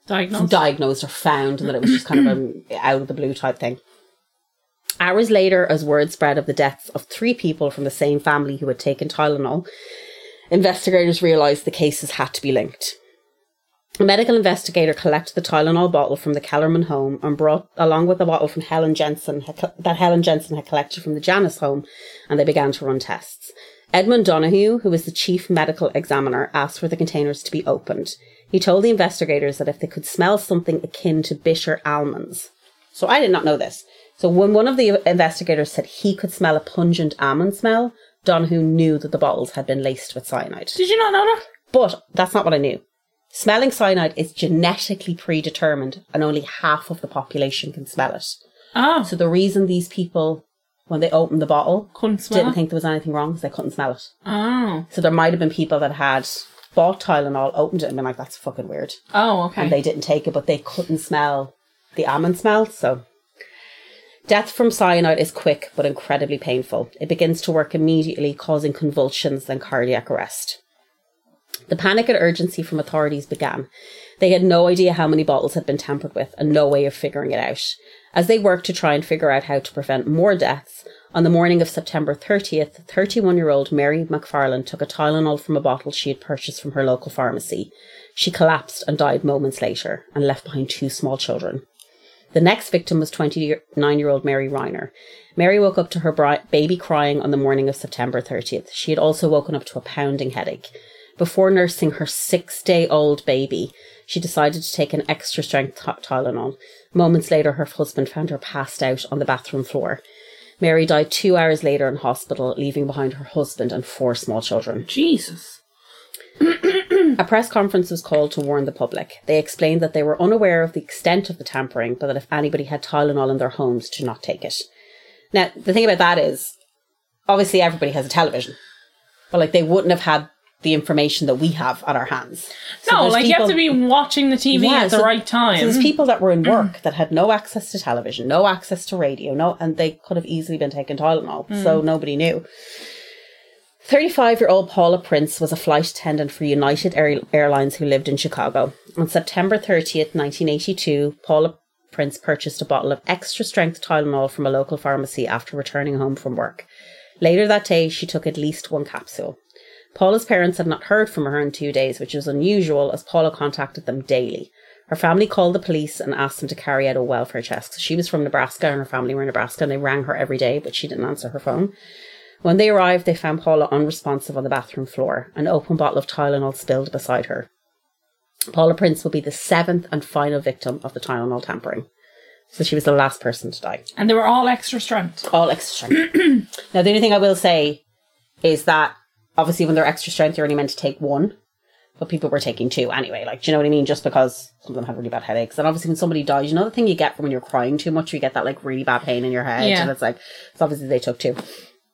diagnosed or found, and that it was just kind of an out of the blue type thing. Hours later, as word spread of the deaths of 3 people from the same family who had taken Tylenol, investigators realised the cases had to be linked. A medical investigator collected the Tylenol bottle from the Kellerman home and brought along with the bottle from Helen Jensen had collected from the Janus home, and they began to run tests. Edmund Donoghue, who was the chief medical examiner, asked for the containers to be opened. He told the investigators that if they could smell something akin to bitter almonds. So I did not know this. So when one of the investigators said he could smell a pungent almond smell, Donoghue knew that the bottles had been laced with cyanide. Did you not know that? But that's not what I knew. Smelling cyanide is genetically predetermined, and only half of the population can smell it. Oh. So the reason these people, when they opened the bottle, Couldn't smell didn't it? think there was anything wrong because they couldn't smell it. Oh. So there might have been people that had bought Tylenol, opened it, and been like, that's fucking weird. Oh, okay. And they didn't take it, but they couldn't smell the almond smell. So death from cyanide is quick but incredibly painful. It begins to work immediately, causing convulsions and cardiac arrest. The panic and urgency from authorities began. They had no idea how many bottles had been tampered with and no way of figuring it out. As they worked to try and figure out how to prevent more deaths, on the morning of September 30th, 31-year-old Mary McFarlane took a Tylenol from a bottle she had purchased from her local pharmacy. She collapsed and died moments later and left behind 2 small children. The next victim was 29-year-old Mary Reiner. Mary woke up to her baby crying on the morning of September 30th. She had also woken up to a pounding headache. Before nursing her 6-day-old baby, she decided to take an extra-strength Tylenol. Moments later, her husband found her passed out on the bathroom floor. Mary died 2 hours later in hospital, leaving behind her husband and 4 small children. Jesus. A press conference was called to warn the public. They explained that they were unaware of the extent of the tampering, but that if anybody had Tylenol in their homes, to not take it. Now, the thing about that is, obviously everybody has a television, but they wouldn't have had the information that we have at our hands. So no, you have to be watching the TV at the right time. So there's people that were in work that had no access to television, no access to radio, and they could have easily been taking Tylenol, so nobody knew. 35-year-old Paula Prince was a flight attendant for United Airlines who lived in Chicago. On September 30th, 1982, Paula Prince purchased a bottle of extra-strength Tylenol from a local pharmacy after returning home from work. Later that day, she took at least 1 capsule. Paula's parents had not heard from her in 2 days, which was unusual as Paula contacted them daily. Her family called the police and asked them to carry out a welfare check. So she was from Nebraska and her family were in Nebraska, and they rang her every day, but she didn't answer her phone. When they arrived, they found Paula unresponsive on the bathroom floor. An open bottle of Tylenol spilled beside her. Paula Prince will be the 7th and final victim of the Tylenol tampering. So she was the last person to die. And they were all extra strength. All extra strength. Now, the only thing I will say is that obviously when they're extra strength, you're only meant to take 1. But people were taking 2 anyway. Do you know what I mean? Just because some of them had really bad headaches. And obviously when somebody dies, you know the thing you get from when you're crying too much? You get that really bad pain in your head. Yeah. And so obviously they took 2.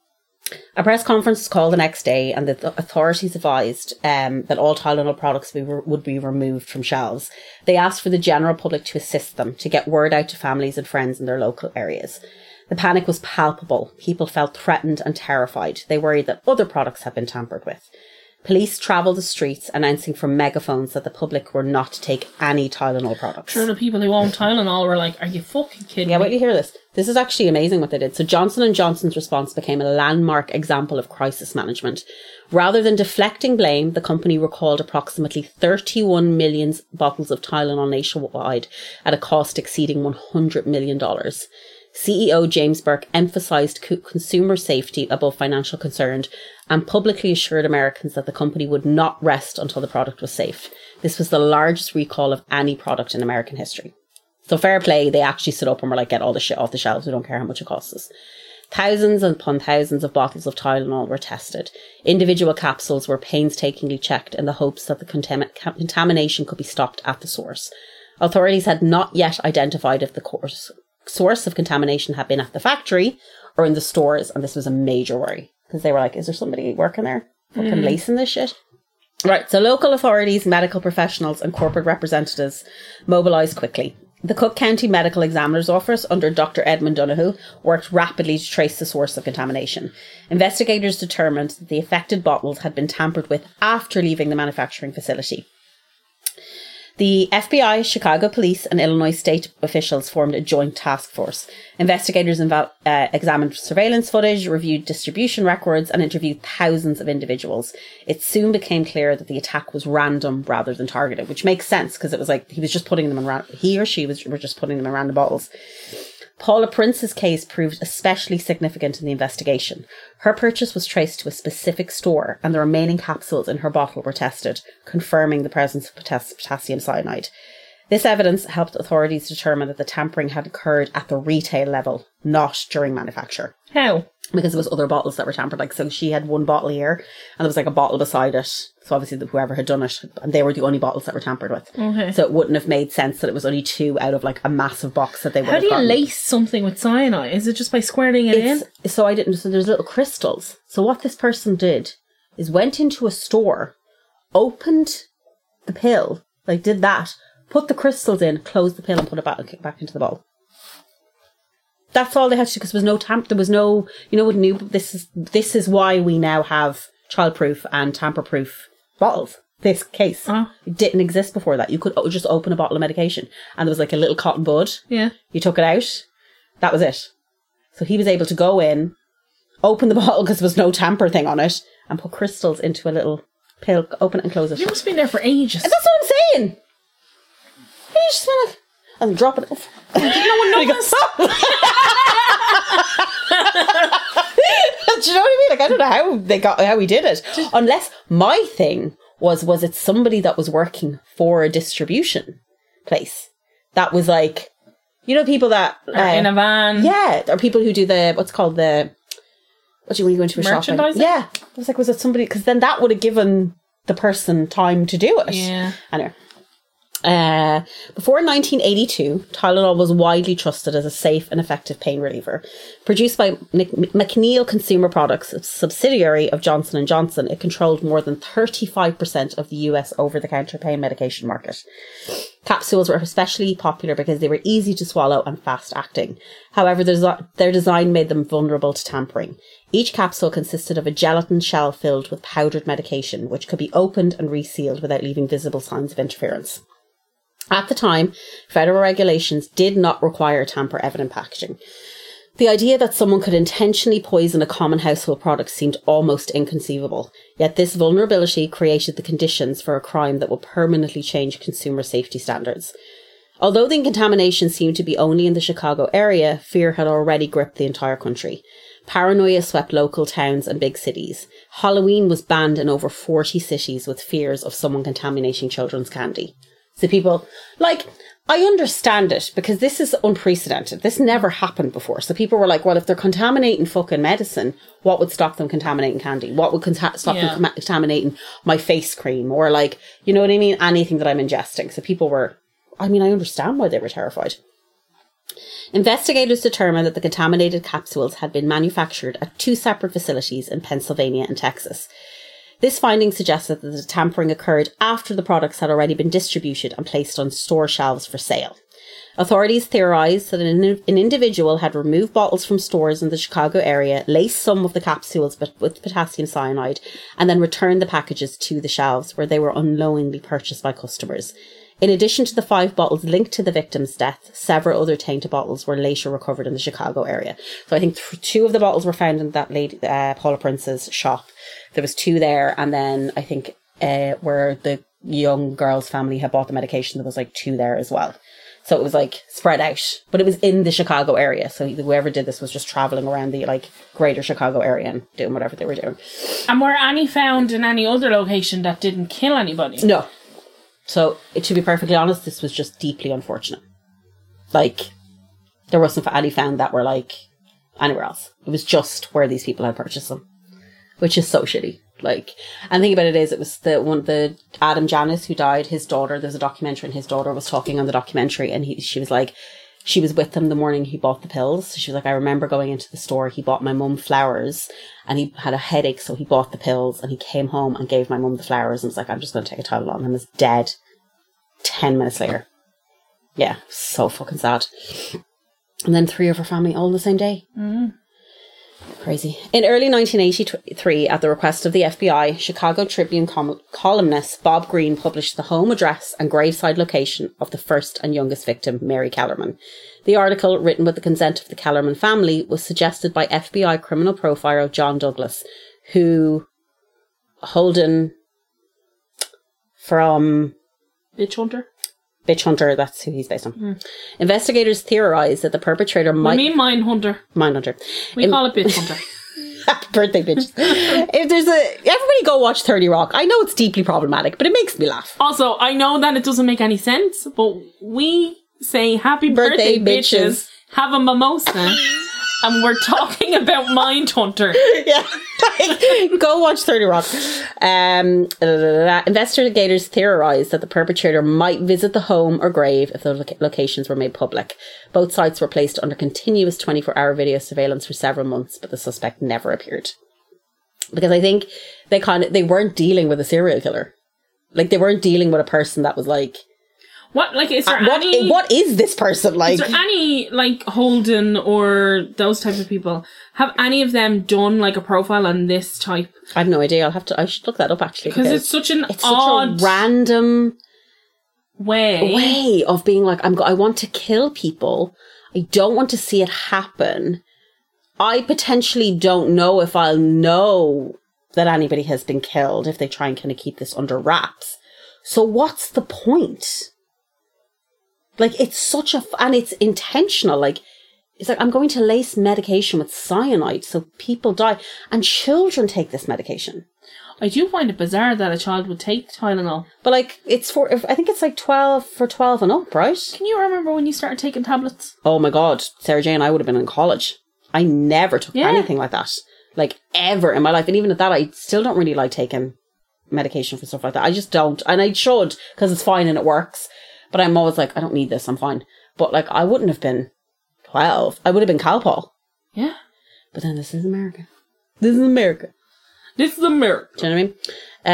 A press conference was called the next day, and the authorities advised that all Tylenol products would be removed from shelves. They asked for the general public to assist them, to get word out to families and friends in their local areas. The panic was palpable. People felt threatened and terrified. They worried that other products had been tampered with. Police travelled the streets announcing from megaphones that the public were not to take any Tylenol products. Sure, the people who own Tylenol were like, are you fucking kidding me? Yeah, wait till you hear this. This is actually amazing what they did. So Johnson & Johnson's response became a landmark example of crisis management. Rather than deflecting blame, the company recalled approximately 31 million bottles of Tylenol nationwide at a cost exceeding $100 million. CEO James Burke emphasised consumer safety above financial concern and publicly assured Americans that the company would not rest until the product was safe. This was the largest recall of any product in American history. So fair play, they actually stood up and were like, get all the shit off the shelves, we don't care how much it costs us. Thousands upon thousands of bottles of Tylenol were tested. Individual capsules were painstakingly checked in the hopes that the contamination could be stopped at the source. Authorities had not yet identified if the source of contamination had been at the factory or in the stores, and this was a major worry because they were like, is there somebody working there fucking lacing this shit? Right, so local authorities, medical professionals and corporate representatives mobilised quickly. The Cook County Medical Examiner's Office under Dr. Edmund Donoghue worked rapidly to trace the source of contamination. Investigators determined that the affected bottles had been tampered with after leaving the manufacturing facility. The FBI, Chicago police, and Illinois state officials formed a joint task force. Investigators examined surveillance footage, reviewed distribution records, and interviewed thousands of individuals. It soon became clear that the attack was random rather than targeted, which makes sense because it was like he was just putting them in he or she were just putting them in random bottles. Paula Prince's case proved especially significant in the investigation. Her purchase was traced to a specific store, and the remaining capsules in her bottle were tested, confirming the presence of potassium cyanide. This evidence helped authorities determine that the tampering had occurred at the retail level, not during manufacture. How? Because there was other bottles that were tampered. Like, so she had one bottle here, and there was like a bottle beside it. So obviously whoever had done it, and they were the only bottles that were tampered with. Okay. So it wouldn't have made sense that it was only 2 out of like a massive box that they would have How do you gotten. lace something with cyanide? Is it just by squirting it in? So there's little crystals. So what this person did is went into a store, opened the pill, like did that, put the crystals in, closed the pill and put it back into the bottle. That's all they had to do because there was no, this is why we now have childproof and tamper-proof bottles. This case. It didn't exist before that. You could just open a bottle of medication and there was like a little cotton bud. Yeah. You took it out. That was it. So he was able to go in, open the bottle because there was no tamper thing on it, and put crystals into a little pill, open it and close it. You must have been there for ages. And that's what I'm saying. You just want to... And drop it off. No one knows. Do you know what I mean? Like, I don't know how he did it. Unless my thing was it somebody that was working for a distribution place that was like, people that in a van. Yeah, or people who do when you go into a shop? Merchandising? Yeah, I was like, was it somebody? Because then that would have given the person time to do it. Yeah. Anyway. Before 1982, Tylenol was widely trusted as a safe and effective pain reliever. Produced by McNeil Consumer Products, a subsidiary of Johnson & Johnson, it controlled more than 35% of the US over-the-counter pain medication market. Capsules were especially popular because they were easy to swallow and fast-acting. However, their design made them vulnerable to tampering. Each capsule consisted of a gelatin shell filled with powdered medication, which could be opened and resealed without leaving visible signs of interference. At the time, federal regulations did not require tamper-evident packaging. The idea that someone could intentionally poison a common household product seemed almost inconceivable, yet this vulnerability created the conditions for a crime that will permanently change consumer safety standards. Although the contamination seemed to be only in the Chicago area, fear had already gripped the entire country. Paranoia swept local towns and big cities. Halloween was banned in over 40 cities with fears of someone contaminating children's candy. So people, I understand it because this is unprecedented. This never happened before. So people were like, well, if they're contaminating fucking medicine, what would stop them contaminating candy? What would stop them contaminating my face cream? Or you know what I mean? Anything that I'm ingesting. So people were, I understand why they were terrified. Investigators determined that the contaminated capsules had been manufactured at 2 separate facilities in Pennsylvania and Texas. This finding suggested that the tampering occurred after the products had already been distributed and placed on store shelves for sale. Authorities theorized that an individual had removed bottles from stores in the Chicago area, laced some of the capsules with potassium cyanide, and then returned the packages to the shelves where they were unknowingly purchased by customers. In addition to the 5 bottles linked to the victim's death, several other tainted bottles were later recovered in the Chicago area. So I think 2 of the bottles were found in that lady, Paula Prince's shop. There was 2 there, and then I think where the young girl's family had bought the medication, there was 2 there as well. So it was spread out, but it was in the Chicago area. So whoever did this was just traveling around the greater Chicago area and doing whatever they were doing. And were any found in any other location that didn't kill anybody? No. So, to be perfectly honest, this was just deeply unfortunate. There wasn't any found that were, anywhere else. It was just where these people had purchased them. Which is so shitty. And the thing about it is, it was the Adam Janis who died, his daughter, there's a documentary, and his daughter was talking on the documentary, and she was with him the morning he bought the pills. She was like, I remember going into the store, he bought my mum flowers, and he had a headache, so he bought the pills, and he came home and gave my mum the flowers, and was like, I'm just going to take a Tylenol, and he was dead 10 minutes later. Yeah, so fucking sad. And then 3 of her family all on the same day. Crazy. In early 1983, at the request of the FBI, Chicago Tribune columnist Bob Greene published the home address and graveside location of the first and youngest victim, Mary Kellerman. The article, written with the consent of the Kellerman family, was suggested by FBI criminal profiler John Douglas, who Holden from Bitch Hunter. Bitch Hunter, that's who he's based on. Investigators theorised that the perpetrator might... I mean Mindhunter. Mindhunter. We call it Bitch Hunter. Happy birthday, bitch. Everybody go watch 30 Rock. I know it's deeply problematic, but it makes me laugh. Also, I know that it doesn't make any sense, but we say happy birthday bitches, have a mimosa, and we're talking about Mindhunter. Yeah. Go watch 30 Rock. Investigators theorised that the perpetrator might visit the home or grave if the locations were made public. Both sites were placed under continuous 24-hour video surveillance for several months, but the suspect never appeared. Because I think they weren't dealing with a serial killer. Like, they weren't dealing with a person that was like... What, like, is there what is this person like? Is there any, like, Holden or those type of people, have any of them done, like, a profile on this type? I have no idea. I should look that up, actually. Because it's such an such a random way of being like, I want to kill people. I don't want to see it happen. I potentially don't know if I'll know that anybody has been killed if they try and kind of keep this under wraps. So what's the point? Like, it's such and it's intentional. Like, it's like, I'm going to lace medication with cyanide so people die. And children take this medication. I do find it bizarre that a child would take Tylenol. But, like, I think it's like 12 and up, right? Can you remember when you started taking tablets? Oh my God. Sarah Jane, I would have been in college. I never took anything like that. Like, ever in my life. And even at that, I still don't really like taking medication for stuff like that. I just don't. And I should, because it's fine and it works. But I'm always like, I don't need this, I'm fine. But, like, I wouldn't have been 12. I would have been Calpol. Yeah. But then this is America. This is America. This is America. Do you know what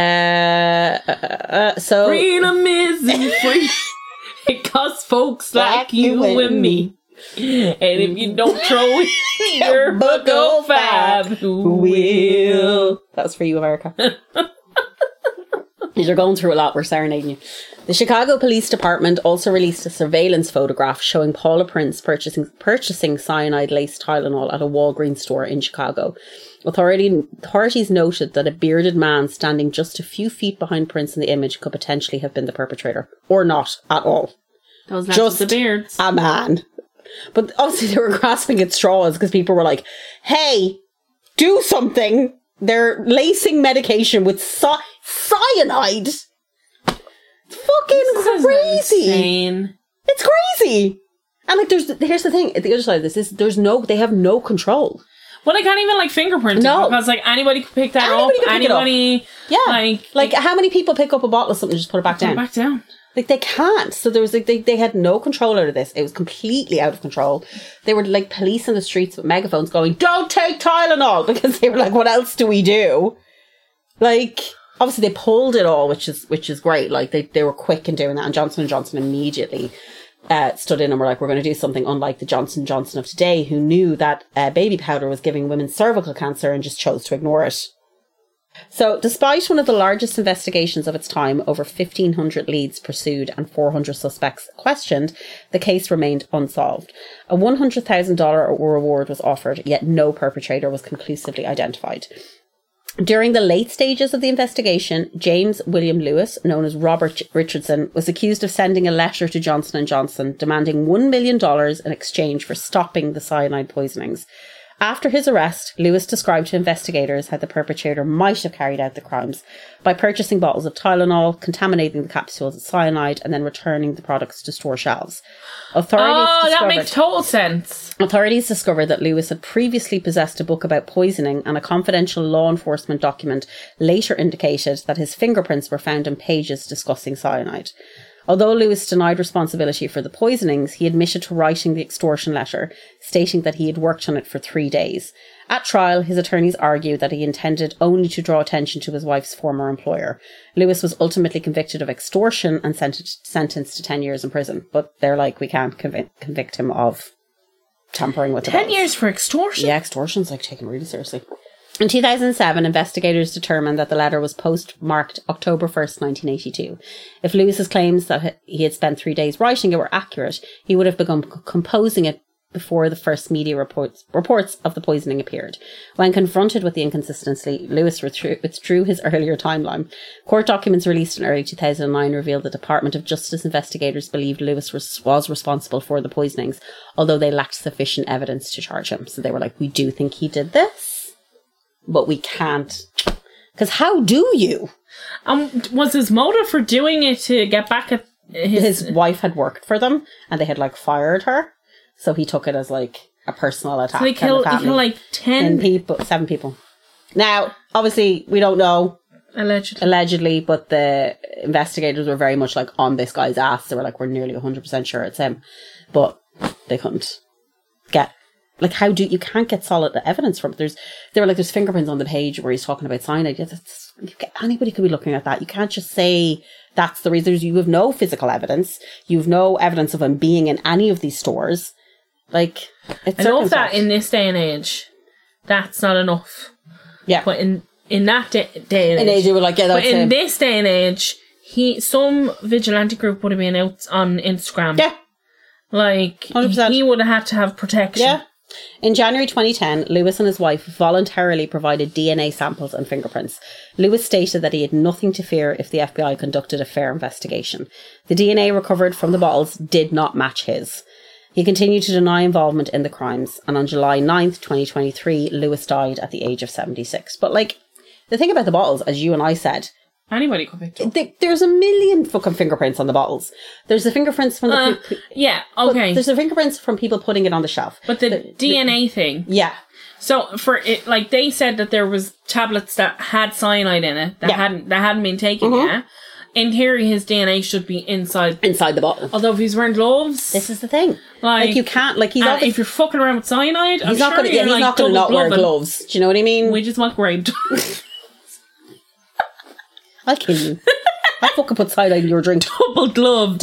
I mean? So... Freedom isn't free. It costs folks like you and me. And if you don't throw in your book of five, who will? That's for you, America. You're going through a lot. We're serenading you. The Chicago Police Department also released a surveillance photograph showing Paula Prince purchasing cyanide-laced Tylenol at a Walgreens store in Chicago. Authorities noted that a bearded man standing just a few feet behind Prince in the image could potentially have been the perpetrator. Or not at all. Those just the beards. A man. But obviously they were grasping at straws because people were like, hey, do something. They're lacing medication with cyanide. It's fucking crazy. It's crazy. And like, here's the thing. The other side of this is they have no control. Well, they can't even like fingerprint it. No. Because like anybody could pick that up. Anybody. Yeah. Like how many people pick up a bottle of something and just put it back down? Back down. Like, they can't. So there was like, they had no control over this. It was completely out of control. They were like police in the streets with megaphones going, don't take Tylenol, because they were like, what else do we do? Like, obviously they pulled it all, which is great. Like, they were quick in doing that. And Johnson & Johnson immediately stood in and were like, we're going to do something unlike the Johnson & Johnson of today, who knew that baby powder was giving women cervical cancer and just chose to ignore it. So, despite one of the largest investigations of its time, over 1,500 leads pursued and 400 suspects questioned, the case remained unsolved. A $100,000 reward was offered, yet no perpetrator was conclusively identified. During the late stages of the investigation, James William Lewis, known as Robert Richardson, was accused of sending a letter to Johnson & Johnson demanding $1 million in exchange for stopping the cyanide poisonings. After his arrest, Lewis described to investigators how the perpetrator might have carried out the crimes by purchasing bottles of Tylenol, contaminating the capsules with cyanide, and then returning the products to store shelves. That makes total sense. Authorities discovered that Lewis had previously possessed a book about poisoning, and a confidential law enforcement document later indicated that his fingerprints were found in pages discussing cyanide. Although Lewis denied responsibility for the poisonings, he admitted to writing the extortion letter, stating that he had worked on it for 3 days. At trial, his attorneys argued that he intended only to draw attention to his wife's former employer. Lewis was ultimately convicted of extortion and sentenced to 10 years in prison. But they're like, we can't convict him of tampering with the 10 bottles. years for extortion? Yeah, extortion's like taken really seriously. In 2007, investigators determined that the letter was postmarked October 1st, 1982. If Lewis's claims that he had spent 3 days writing it were accurate, he would have begun composing it before the first media reports of the poisoning appeared. When confronted with the inconsistency, Lewis withdrew his earlier timeline. Court documents released in early 2009 revealed the Department of Justice investigators believed Lewis was responsible for the poisonings, although they lacked sufficient evidence to charge him. So they were like, we do think he did this, but we can't. Because how do you? Was his motive for doing it to get back at His wife had worked for them, and they had like fired her. So he took it as like a personal attack. So they killed like 7 people. Now, obviously, we don't know. Allegedly, but the investigators were very much like on this guy's ass. They were like, we're nearly 100% sure it's him. But they couldn't get, like, you can't get solid evidence from it. There's fingerprints on the page where he's talking about cyanide. Anybody could be looking at that. You can't just say that's the reason. You have no physical evidence. You have no evidence of him being in any of these stores. Like, it's I love that in this day and age, that's not enough. Yeah. But in that day and age, they were like, yeah, that's but in him. this day and age, some vigilante group would have been out on Instagram. Yeah. Like, 100%. He would have had to have protection. Yeah. In January 2010, Lewis and his wife voluntarily provided DNA samples and fingerprints. Lewis stated that he had nothing to fear if the FBI conducted a fair investigation. The DNA recovered from the bottles did not match his. He continued to deny involvement in the crimes, and on July 9th, 2023, Lewis died at the age of 76. But, like, the thing about the bottles, as you and I said, anybody could pick it up. There's a million fucking fingerprints on the bottles. There's the fingerprints from the... yeah, okay. There's the fingerprints from people putting it on the shelf. But the DNA thing... Yeah. So, for it, like, they said that there was tablets that had cyanide in it that hadn't been taken yet. In theory, his DNA should be inside the bottle. Although if he's wearing gloves, this is the thing. Like you can't. Like if you're fucking around with cyanide, he's not going to not wear gloves. Do you know what I mean? We just want grape. I'll kill you. I'll fucking put cyanide in your drink. Double gloved.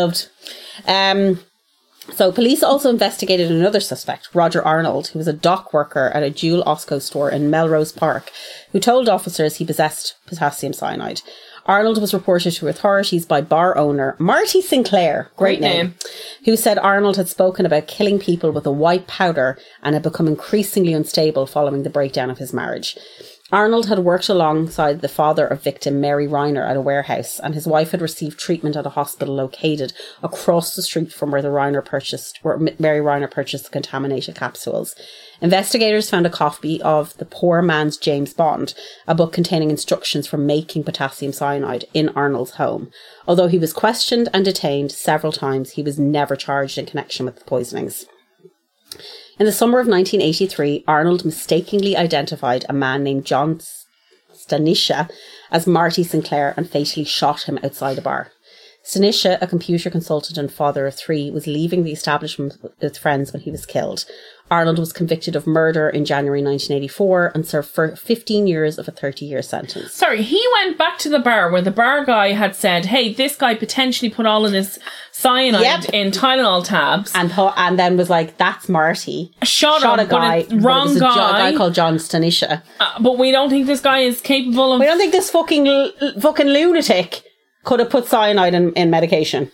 So police also investigated another suspect, Roger Arnold, who was a dock worker at a Jewel Osco store in Melrose Park, who told officers he possessed potassium cyanide. Arnold was reported to authorities by bar owner Marty Sinclair, great name, who said Arnold had spoken about killing people with a white powder and had become increasingly unstable following the breakdown of his marriage. Arnold had worked alongside the father of victim Mary Reiner at a warehouse, and his wife had received treatment at a hospital located across the street from where Mary Reiner purchased the contaminated capsules. Investigators found a copy of The Poor Man's James Bond, a book containing instructions for making potassium cyanide, in Arnold's home. Although he was questioned and detained several times, he was never charged in connection with the poisonings. In the summer of 1983, Arnold mistakenly identified a man named John Stanisha as Marty Sinclair and fatally shot him outside a bar. Stanisha, a computer consultant and father of 3, was leaving the establishment with friends when he was killed. Arnold was convicted of murder in January 1984 and served for 15 years of a 30-year sentence. Sorry, he went back to the bar where the bar guy had said, hey, this guy potentially put all of this cyanide in Tylenol tabs. And then was like, that's Marty. Shot a guy. Wrong guy. A guy called John Stanisha. But we don't think this guy is capable of... We don't think this fucking lunatic could have put cyanide in medication.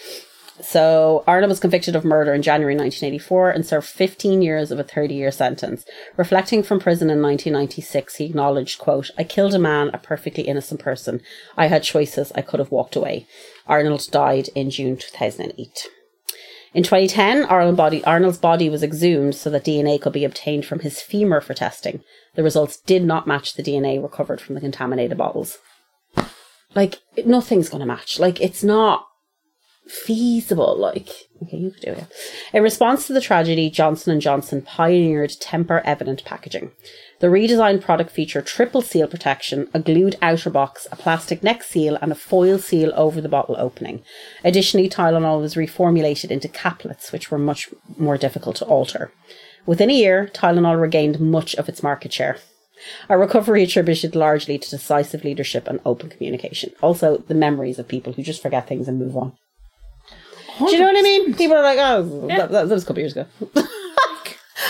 So Arnold was convicted of murder in January 1984 and served 15 years of a 30-year sentence. Reflecting from prison in 1996, he acknowledged, quote, I killed a man, a perfectly innocent person. I had choices. I could have walked away. Arnold died in June 2008. In 2010, Arnold's body was exhumed so that DNA could be obtained from his femur for testing. The results did not match the DNA recovered from the contaminated bottles. Like, nothing's going to match. Like, it's not feasible. Like, okay, you could do it. In response to the tragedy, Johnson & Johnson pioneered temper-evident packaging. The redesigned product featured triple seal protection, a glued outer box, a plastic neck seal, and a foil seal over the bottle opening. Additionally, Tylenol was reformulated into caplets, which were much more difficult to alter. Within a year, Tylenol regained much of its market share. A recovery attributed largely to decisive leadership and open communication. Also, the memories of people who just forget things and move on. 100%. Do you know what I mean? People are like, oh, that was a couple of years ago.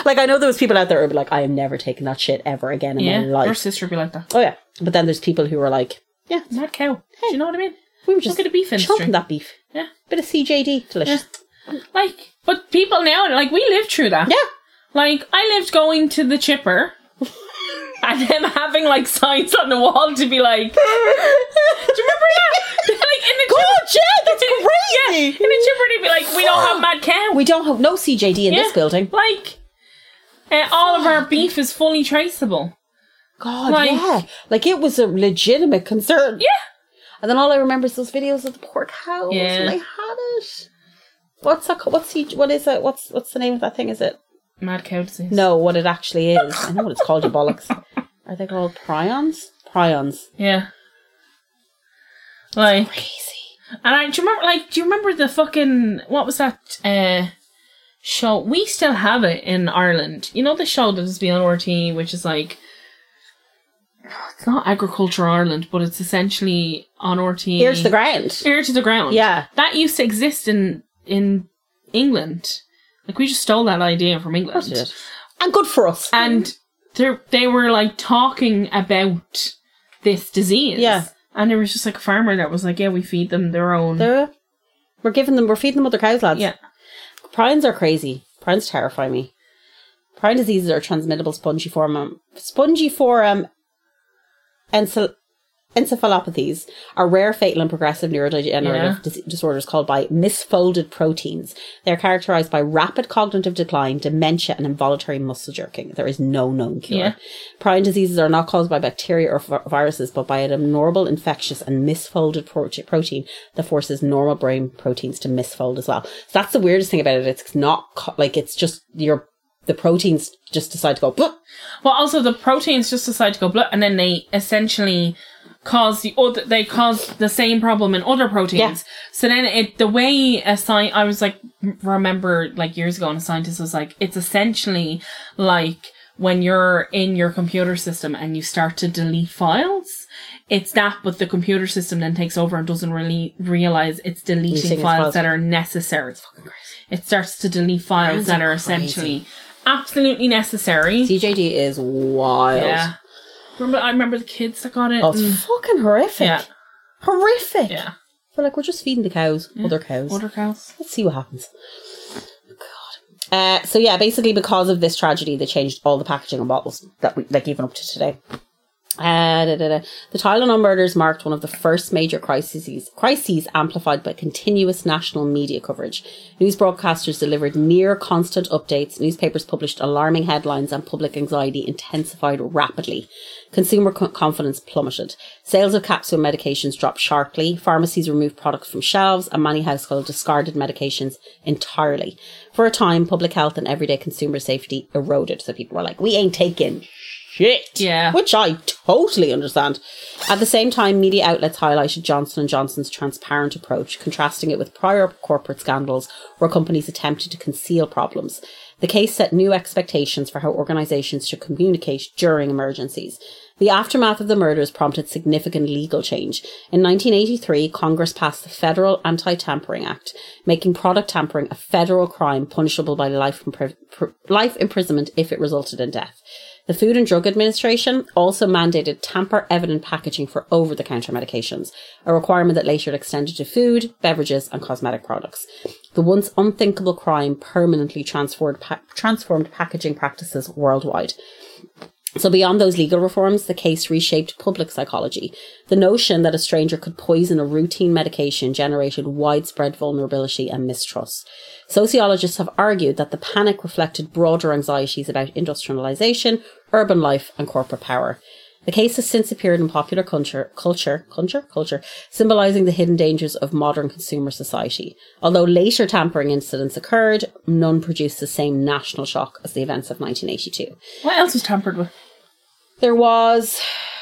Like, I know there was people out there who would be like, I am never taking that shit ever again in my life. Your sister would be like that. Oh, yeah. But then there's people who are like, yeah. Mad cow. Do you know what I mean? We were just look at the beef industry. chomping that beef. Yeah. Bit of CJD. Delicious. Yeah. Like, but people now, like, we lived through that. Yeah. Like, I lived going to the chipper and them having, like, signs on the wall to be like, do you remember that? Like, in the God, yeah, that's crazy. Yeah, in the chipper, they'd be like, we don't have mad cow. We don't have no CJD in this building. Like, all of our beef is fully traceable. God, like, yeah. Like, it was a legitimate concern. Yeah. And then all I remember is those videos of the poor cows. Yeah. And they had it. What's that called? What is it? What's the name of that thing? Is it? Mad cow disease. No, what it actually is. I know what it's called, you bollocks. Are they called prions? Prions. Yeah. Like, crazy. And do you remember the fucking, what was that show? We still have it in Ireland. You know the show that has been on RTÉ, which is like, it's not Agriculture Ireland, but it's essentially on RTÉ. Ear to the ground. Ear to the ground. Yeah. That used to exist in England. Like, we just stole that idea from England. And good for us. And they were like talking about this disease. Yeah. And there was just like a farmer that was like, yeah, we feed them their own. We're feeding them other cows, lads. Yeah. Prions are crazy. Prions terrify me. Prion diseases are transmittable spongiform encephalopathies are rare, fatal and progressive neurodegenerative disorders caused by misfolded proteins. They are characterized by rapid cognitive decline, dementia and involuntary muscle jerking. There is no known cure. Yeah. Prion diseases are not caused by bacteria or viruses, but by an abnormal, infectious and misfolded protein that forces normal brain proteins to misfold as well. So that's the weirdest thing about it. It's not like it's just the proteins just decide to go blah. Well, also the proteins just decide to go blah, and then they essentially cause the same problem in other proteins. Yeah. So then I was like, remember like years ago, and a scientist was like, it's essentially like when you're in your computer system and you start to delete files. It's that, but the computer system then takes over and doesn't really realize it's deleting files that are necessary. It's fucking crazy. It starts to delete files that are essentially absolutely necessary. CJD is wild. Yeah. I remember the kids that got it. Oh, it's fucking horrific. Yeah. Horrific. Yeah. But like, we're just feeding the cows, other cows. Let's see what happens. God. So yeah, basically because of this tragedy, they changed all the packaging on bottles that we, like, even up to today. The Tylenol murders marked one of the first major crises amplified by continuous national media coverage. News broadcasters delivered near constant updates, newspapers published alarming headlines, and public anxiety intensified rapidly. Consumer confidence plummeted. Sales of capsule medications dropped sharply. Pharmacies removed products from shelves, and many households discarded medications entirely. For a time, public health and everyday consumer safety eroded. So people were like, we ain't taking shit. Yeah. Which I totally understand. At the same time, media outlets highlighted Johnson & Johnson's transparent approach, contrasting it with prior corporate scandals where companies attempted to conceal problems. The case set new expectations for how organisations should communicate during emergencies. The aftermath of the murders prompted significant legal change. In 1983, Congress passed the Federal Anti-Tampering Act, making product tampering a federal crime punishable by life imprisonment if it resulted in death. The Food and Drug Administration also mandated tamper-evident packaging for over-the-counter medications, a requirement that later extended to food, beverages and cosmetic products. The once unthinkable crime permanently transformed packaging practices worldwide. So beyond those legal reforms, the case reshaped public psychology. The notion that a stranger could poison a routine medication generated widespread vulnerability and mistrust. Sociologists have argued that the panic reflected broader anxieties about industrialization, urban life, and corporate power. The case has since appeared in popular culture, symbolising the hidden dangers of modern consumer society. Although later tampering incidents occurred, none produced the same national shock as the events of 1982. What else was tampered with? There was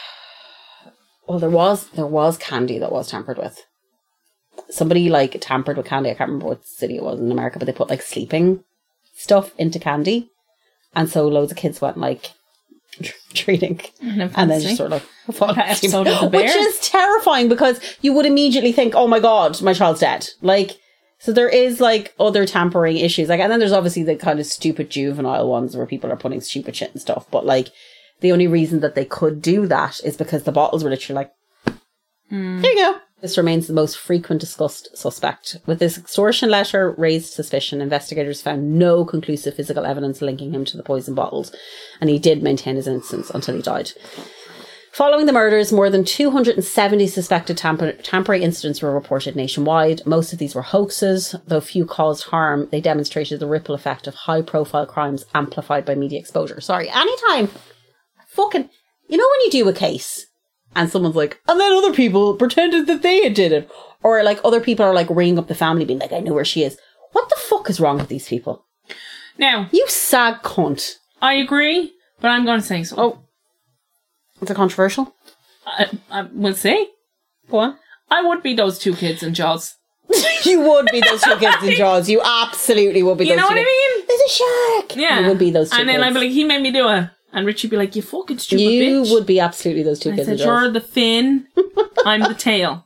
candy that was tampered with. Somebody like tampered with candy. I can't remember what city it was in America, but they put like sleeping stuff into candy, and so loads of kids went like treating, and then just sort of fall asleep. Episode of The Bear. Which is terrifying because you would immediately think, "Oh my god, my child's dead." Like, So there is like other tampering issues. Like, and then there's obviously the kind of stupid juvenile ones where people are putting stupid shit and stuff. But like, the only reason that they could do that is because the bottles were literally like, there you go. This remains the most frequent discussed suspect. With this extortion letter raised suspicion, investigators found no conclusive physical evidence linking him to the poison bottles, and he did maintain his innocence until he died. Following the murders, more than 270 suspected tampering incidents were reported nationwide. Most of these were hoaxes. Though few caused harm, they demonstrated the ripple effect of high-profile crimes amplified by media exposure. Sorry, anytime fucking... You know when you do a case and someone's like, and then other people pretended that they did it. Or like other people are like ringing up the family being like, I know where she is. What the fuck is wrong with these people? Now... You sag cunt. I agree, but I'm going to say so. Oh. Is it controversial? We'll see. Go on. I would be those two kids in Jaws. You would be those two kids in Jaws. You absolutely would be those two. You know what I mean? There's a shark. Yeah. You would be those two And then kids. I'd be like, he made me do it. And Richie'd be like, you fucking stupid bitch. You would be absolutely those two I kids in said, Jaws. you're the fin, I'm the tail.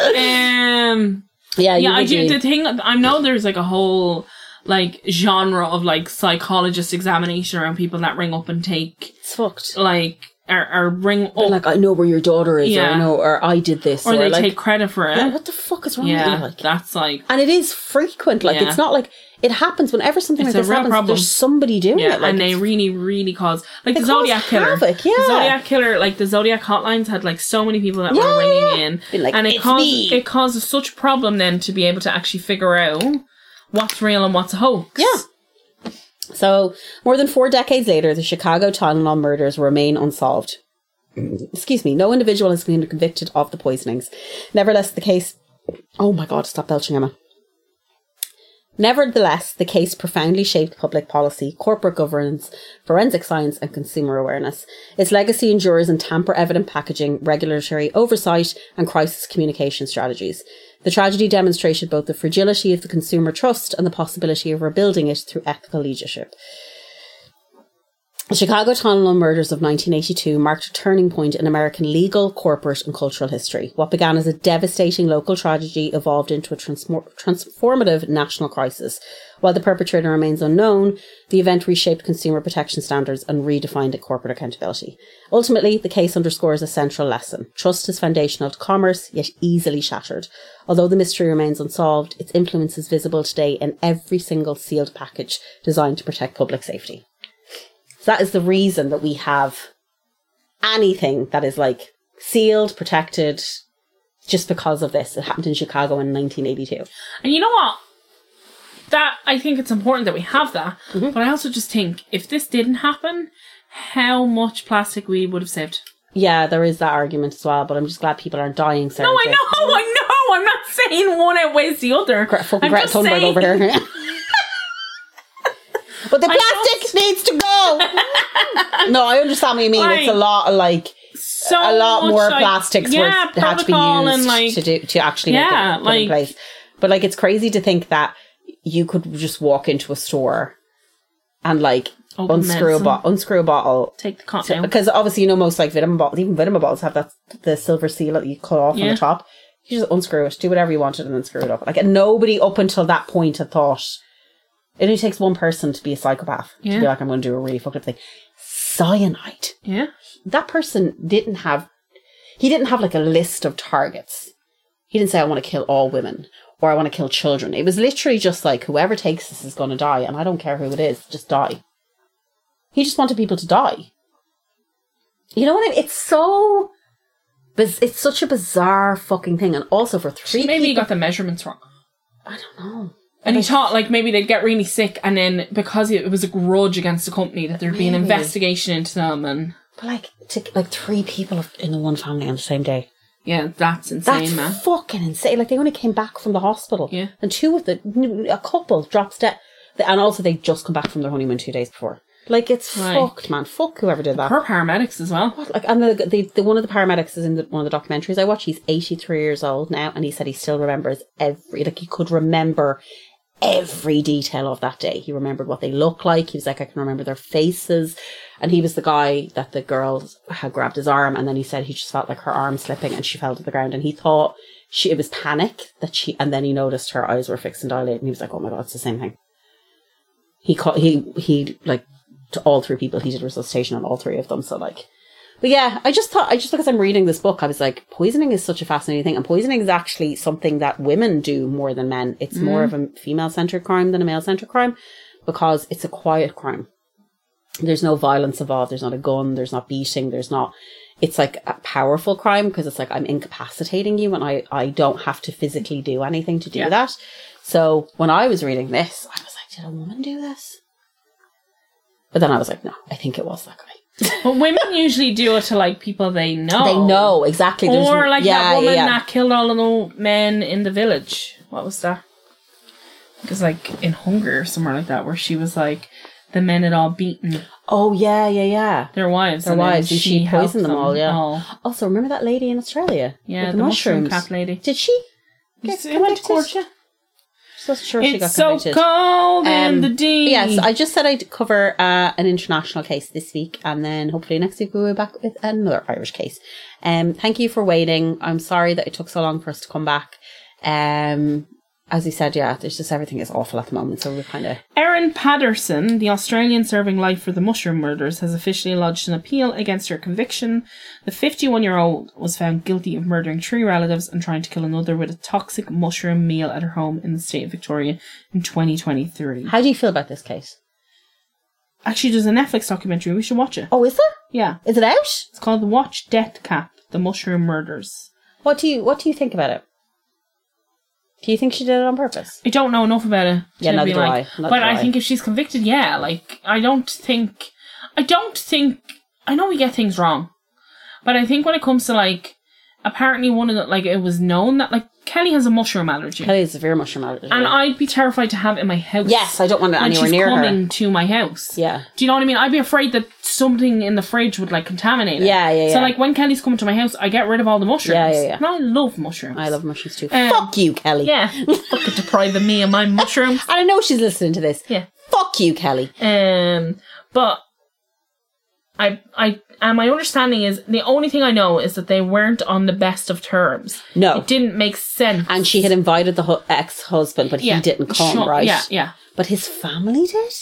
Yeah, you I would do. be. The thing, I know there's like a whole like genre of like psychologist examination around people that ring up and take It's fucked. like or bring up Like, I know where your daughter is, or Yeah. I know, or I did this, or they like, take credit for it. yeah, what the fuck is wrong with Yeah, you? Like, that's like and it is frequent. Like, Yeah. it's not like it happens whenever something It's like a this real happens. problem. There's somebody doing yeah, it. Like, and they it's- really, really cause like They the cause Zodiac killer. havoc, yeah. The Zodiac killer, like the Zodiac hotlines had like so many people that were ringing in, Be like, and "It's me." it causes such a problem then to be able to actually figure out what's real and what's a hoax. Yeah. So, more than 4 decades later, the Chicago Tylenol murders remain unsolved. Excuse me, no individual has been convicted of the poisonings. Nevertheless, the case... Oh my God, stop belching, Emma. Nevertheless, the case profoundly shaped public policy, corporate governance, forensic science, and consumer awareness. Its legacy endures in tamper-evident packaging, regulatory oversight, and crisis communication strategies. The tragedy demonstrated both the fragility of the consumer trust and the possibility of rebuilding it through ethical leadership. The Chicago Tylenol murders of 1982 marked a turning point in American legal, corporate, and cultural history. What began as a devastating local tragedy evolved into a transformative national crisis. While the perpetrator remains unknown, the event reshaped consumer protection standards and redefined corporate accountability. Ultimately, the case underscores a central lesson. Trust is foundational to commerce, yet easily shattered. Although the mystery remains unsolved, its influence is visible today in every single sealed package designed to protect public safety. So that is the reason that we have anything that is like sealed, protected, just because of this. It happened in Chicago in 1982. And you know what? That I think it's important that we have that, Mm-hmm. but I also just think if this didn't happen, how much plastic we would have saved. Yeah, there is that argument as well, but I'm just glad people aren't dying. Sarah No, I know. I'm not saying one outweighs the other. Fucking I'm Greta just Thunberg saying- over here. But the I plastic needs to go. No, I understand what you mean. It's a lot of like so a lot much, more like, plastics yeah, had to be protocol used and, like, to actually yeah, make it put in like- place. But like, it's crazy to think that you could just walk into a store and like Open unscrew a bottle. Take the cotton out. Because obviously, you know, most like vitamin bottles, even vitamin bottles have the silver seal that you cut off on Yeah. the top. You just unscrew it, do whatever you wanted, and then screw it up. Like, and nobody up until that point had thought. It only takes one person to be a psychopath to Yeah. be like, I'm going to do a really fucked up thing. Cyanide. Yeah. That person didn't have like a list of targets. He didn't say, I want to kill all women or I want to kill children. It was literally just like, whoever takes this is going to die, and I don't care who it is, just die. He just wanted people to die. You know what I mean? It's such a bizarre fucking thing. And also for three Maybe he people... got the measurements wrong. I don't know. And he thought like maybe they'd get really sick, and then because it was a grudge against the company that there'd be an investigation into them, and But like 3 people in the one family on the same day. yeah, that's insane, That's man. fucking insane. Like, they only came back from the hospital. Yeah. And a couple dropped dead. And also, they'd just come back from their honeymoon 2 days before. Like, it's Right. fucked, man. Fuck whoever did that. Her paramedics as well. Like, and the one of the paramedics is in one of the documentaries I watched. He's 83 years old now, and he said he still remembers he could remember every detail of that day. He remembered what they looked like. He was like, I can remember their faces. And he was the guy that the girls had grabbed his arm, and then he said he just felt like her arm slipping and she fell to the ground, and he thought it was panic and then he noticed her eyes were fixed and dilated, and he was like, oh my God, it's the same thing. He like, to all 3 people, he did resuscitation on all 3 of them. So like, but yeah, I just because I'm reading this book, I was like, poisoning is such a fascinating thing. And poisoning is actually something that women do more than men. It's more of a female-centered crime than a male-centered crime, because it's a quiet crime. There's no violence involved. There's not a gun. There's not beating. It's like a powerful crime, because it's like, I'm incapacitating you and I don't have to physically do anything to do that. So when I was reading this, I was like, did a woman do this? But then I was like, no, I think it was that guy. But women usually do it to like people they know. They know, exactly. Or like that woman that killed all of the men in the village. What was that? Because like in Hunger or somewhere like that, where she was like, the men had all beaten. Oh, yeah. Their wives. And she poisoned them all, yeah. All. Also, remember that lady in Australia? Yeah, with the mushrooms? mushroom cat lady. Did she get convicted? So sure she got convicted. It's so cold in the D. Yes, I just said I'd cover an international case this week, and then hopefully next week we'll be back with another Irish case. Thank you for waiting. I'm sorry that it took so long for us to come back. As you said, there's just, everything is awful at the moment, so we're kind of... Erin Patterson, the Australian serving life for the mushroom murders, has officially lodged an appeal against her conviction. The 51-year-old was found guilty of murdering 3 relatives and trying to kill another with a toxic mushroom meal at her home in the state of Victoria in 2023. How do you feel about this case? Actually, there's a Netflix documentary. We should watch it. Oh, is there? Yeah. Is it out? It's called Watch Death Cap, The Mushroom Murders. What do you think about it? Do you think she did it on purpose? I don't know enough about it. Yeah, neither do I. But I think if she's convicted, like, I know we get things wrong. But I think when it comes to, like, apparently one of the, like, it was known that, like, Kelly has a mushroom allergy. Kelly has a severe mushroom allergy. And I'd be terrified to have it in my house. Yes, I don't want it anywhere near her. And she's coming to my house. Yeah. Do you know what I mean? I'd be afraid that something in the fridge would, like, contaminate it. Yeah. So, like, when Kelly's coming to my house, I get rid of all the mushrooms. Yeah. And I love mushrooms. I love mushrooms too. Fuck you, Kelly. Yeah. Fucking depriving me of my mushrooms. And I know she's listening to this. Yeah. Fuck you, Kelly. But and my understanding is, the only thing I know is that they weren't on the best of terms. No. It didn't make sense. And she had invited the ex-husband, but he didn't come, right? Yeah. But his family did?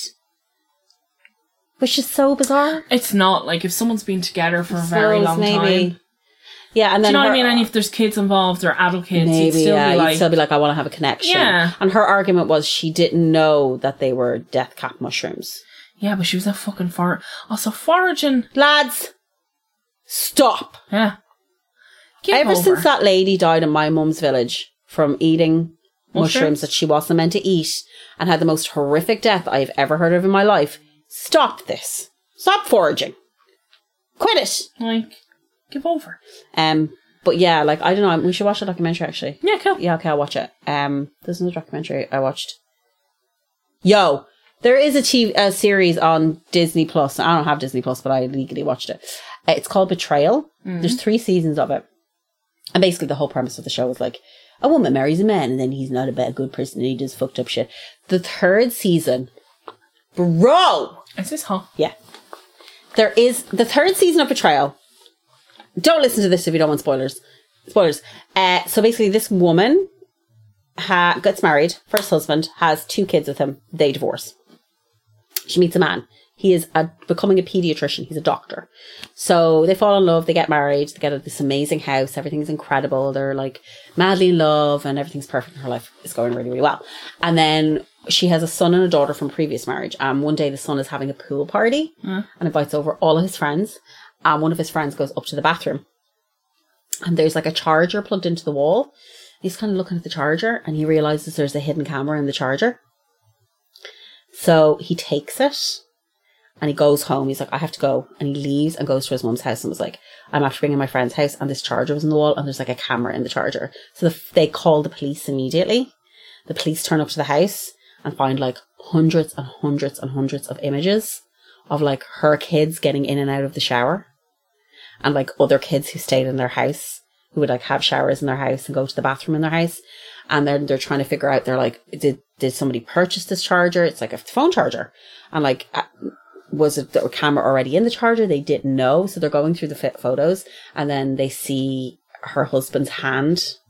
Which is so bizarre. It's not, like, if someone's been together for a very long time. Yeah, and then do you know what I mean? And if there's kids involved, or adult kids, maybe, you'd still be like, I want to have a connection. Yeah. And her argument was she didn't know that they were death cap mushrooms. Yeah, but she was a fucking Also, foraging. Lads, stop. Yeah. Ever since that lady died in my mum's village from eating mushrooms that she wasn't meant to eat and had the most horrific death I've ever heard of in my life, stop this. Stop foraging. Quit it. Like, give over. But yeah, like, I don't know. We should watch a documentary, actually. Yeah, cool. Yeah, okay, I'll watch it. There's another documentary I watched. There is a series on Disney Plus. I don't have Disney Plus, but I legally watched it. It's called Betrayal. Mm-hmm. There's 3 seasons of it. And basically the whole premise of the show is like, a woman marries a man and then he's not a good person and he does fucked up shit. The 3rd season, bro! Is this hot? Yeah. There is the 3rd season of Betrayal. Don't listen to this if you don't want spoilers. So basically this woman gets married, first husband, has 2 kids with him. They divorce. She meets a man. He is becoming a pediatrician. He's a doctor. So they fall in love. They get married. They get this amazing house. Everything's incredible. They're like madly in love and everything's perfect in her life. It's going really, really well. And then she has a son and a daughter from previous marriage. And one day the son is having a pool party and invites over all of his friends. And one of his friends goes up to the bathroom. And there's like a charger plugged into the wall. He's kind of looking at the charger and he realizes there's a hidden camera in the charger. So he takes it and he goes home. He's like, I have to go. And he leaves and goes to his mum's house and was like, I'm after being in my friend's house and this charger was in the wall and there's like a camera in the charger. So they call the police immediately. The police turn up to the house and find like hundreds and hundreds and hundreds of images of like her kids getting in and out of the shower and like other kids who stayed in their house who would like have showers in their house and go to the bathroom in their house. And they're trying to figure out, they're like, did somebody purchase this charger? It's like a phone charger. And like, was it the camera already in the charger? They didn't know. So they're going through the photos and then they see her husband's hand. Because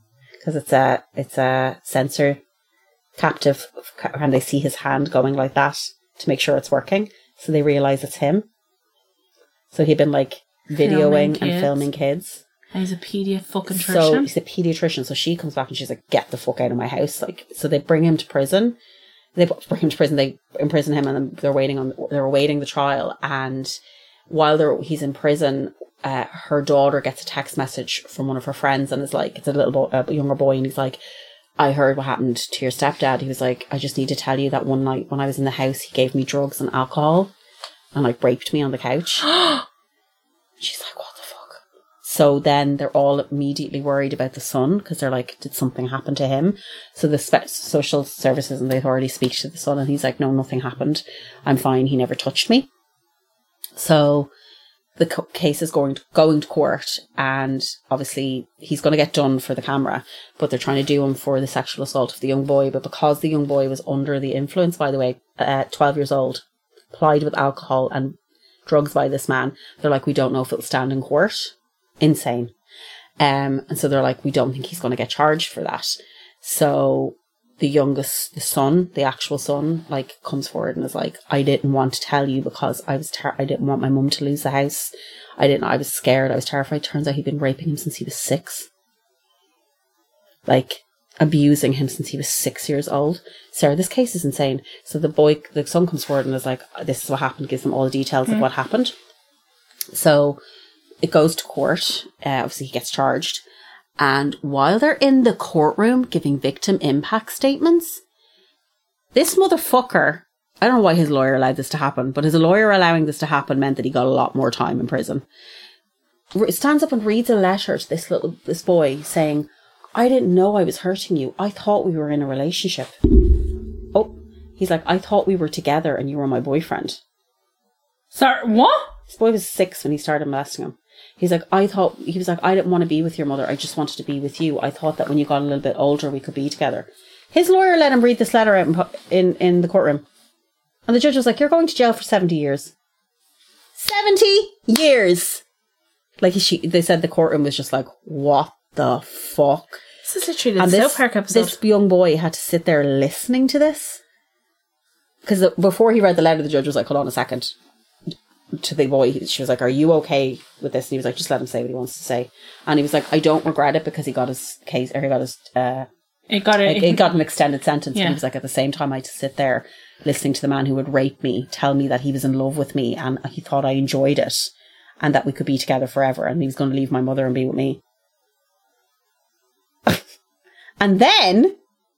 because it's a sensor captive, and they see his hand going like that to make sure it's working. So they realise it's him. So he'd been like videoing and filming kids. And he's a pediatrician. So he's a pediatrician. So she comes back and she's like, "Get the fuck out of my house!" Like, so they bring him to prison. They imprison him, and then they're awaiting the trial. And while he's in prison, her daughter gets a text message from one of her friends, and it's like, it's a younger boy, and he's like, "I heard what happened to your stepdad." He was like, "I just need to tell you that one night when I was in the house, he gave me drugs and alcohol and like raped me on the couch." She's like, "What the fuck?" So then they're all immediately worried about the son, because they're like, did something happen to him? So the social services and the authorities speak to the son, and he's like, "No, nothing happened. I'm fine. He never touched me." So the case is going to court, and obviously he's going to get done for the camera, but they're trying to do him for the sexual assault of the young boy. But because the young boy was under the influence, by the way, 12 years old, plied with alcohol and drugs by this man, they're like, "We don't know if it'll stand in court." Insane. And so they're like, "We don't think he's going to get charged for that." So the son, the actual son, like comes forward and is like, "I didn't want to tell you because I didn't want my mum to lose the house. I was scared. I was terrified." Turns out he'd been raping him since he was 6. Like, abusing him since he was 6 years old. Sarah, this case is insane. So the son comes forward and is like, "This is what happened," gives them all the details of what happened. So it goes to court. Obviously he gets charged. And while they're in the courtroom giving victim impact statements, this motherfucker, I don't know why his lawyer allowed this to happen, but his lawyer allowing this to happen meant that he got a lot more time in prison. Stands up and reads a letter to this boy saying, "I didn't know I was hurting you. I thought we were in a relationship." Oh, he's like, "I thought we were together and you were my boyfriend." Sorry, what? This boy was 6 when he started molesting him. He was like, "I didn't want to be with your mother. I just wanted to be with you. I thought that when you got a little bit older, we could be together." His lawyer let him read this letter out in the courtroom. And the judge was like, "You're going to jail for 70 years. 70 years! Like, they said the courtroom was just like, what the fuck? This is literally the South Park episode. This young boy had to sit there listening to this. Because before he read the letter, the judge was like, "Hold on a second." To the boy, she was like, "Are you okay with this?" And he was like, "Just let him say what he wants to say." And he was like, "I don't regret it," because he got his case, or he got an extended sentence. Yeah. But he was like, at the same time, I had to sit there listening to the man who would rape me tell me that he was in love with me and he thought I enjoyed it and that we could be together forever, and he was going to leave my mother and be with me. And then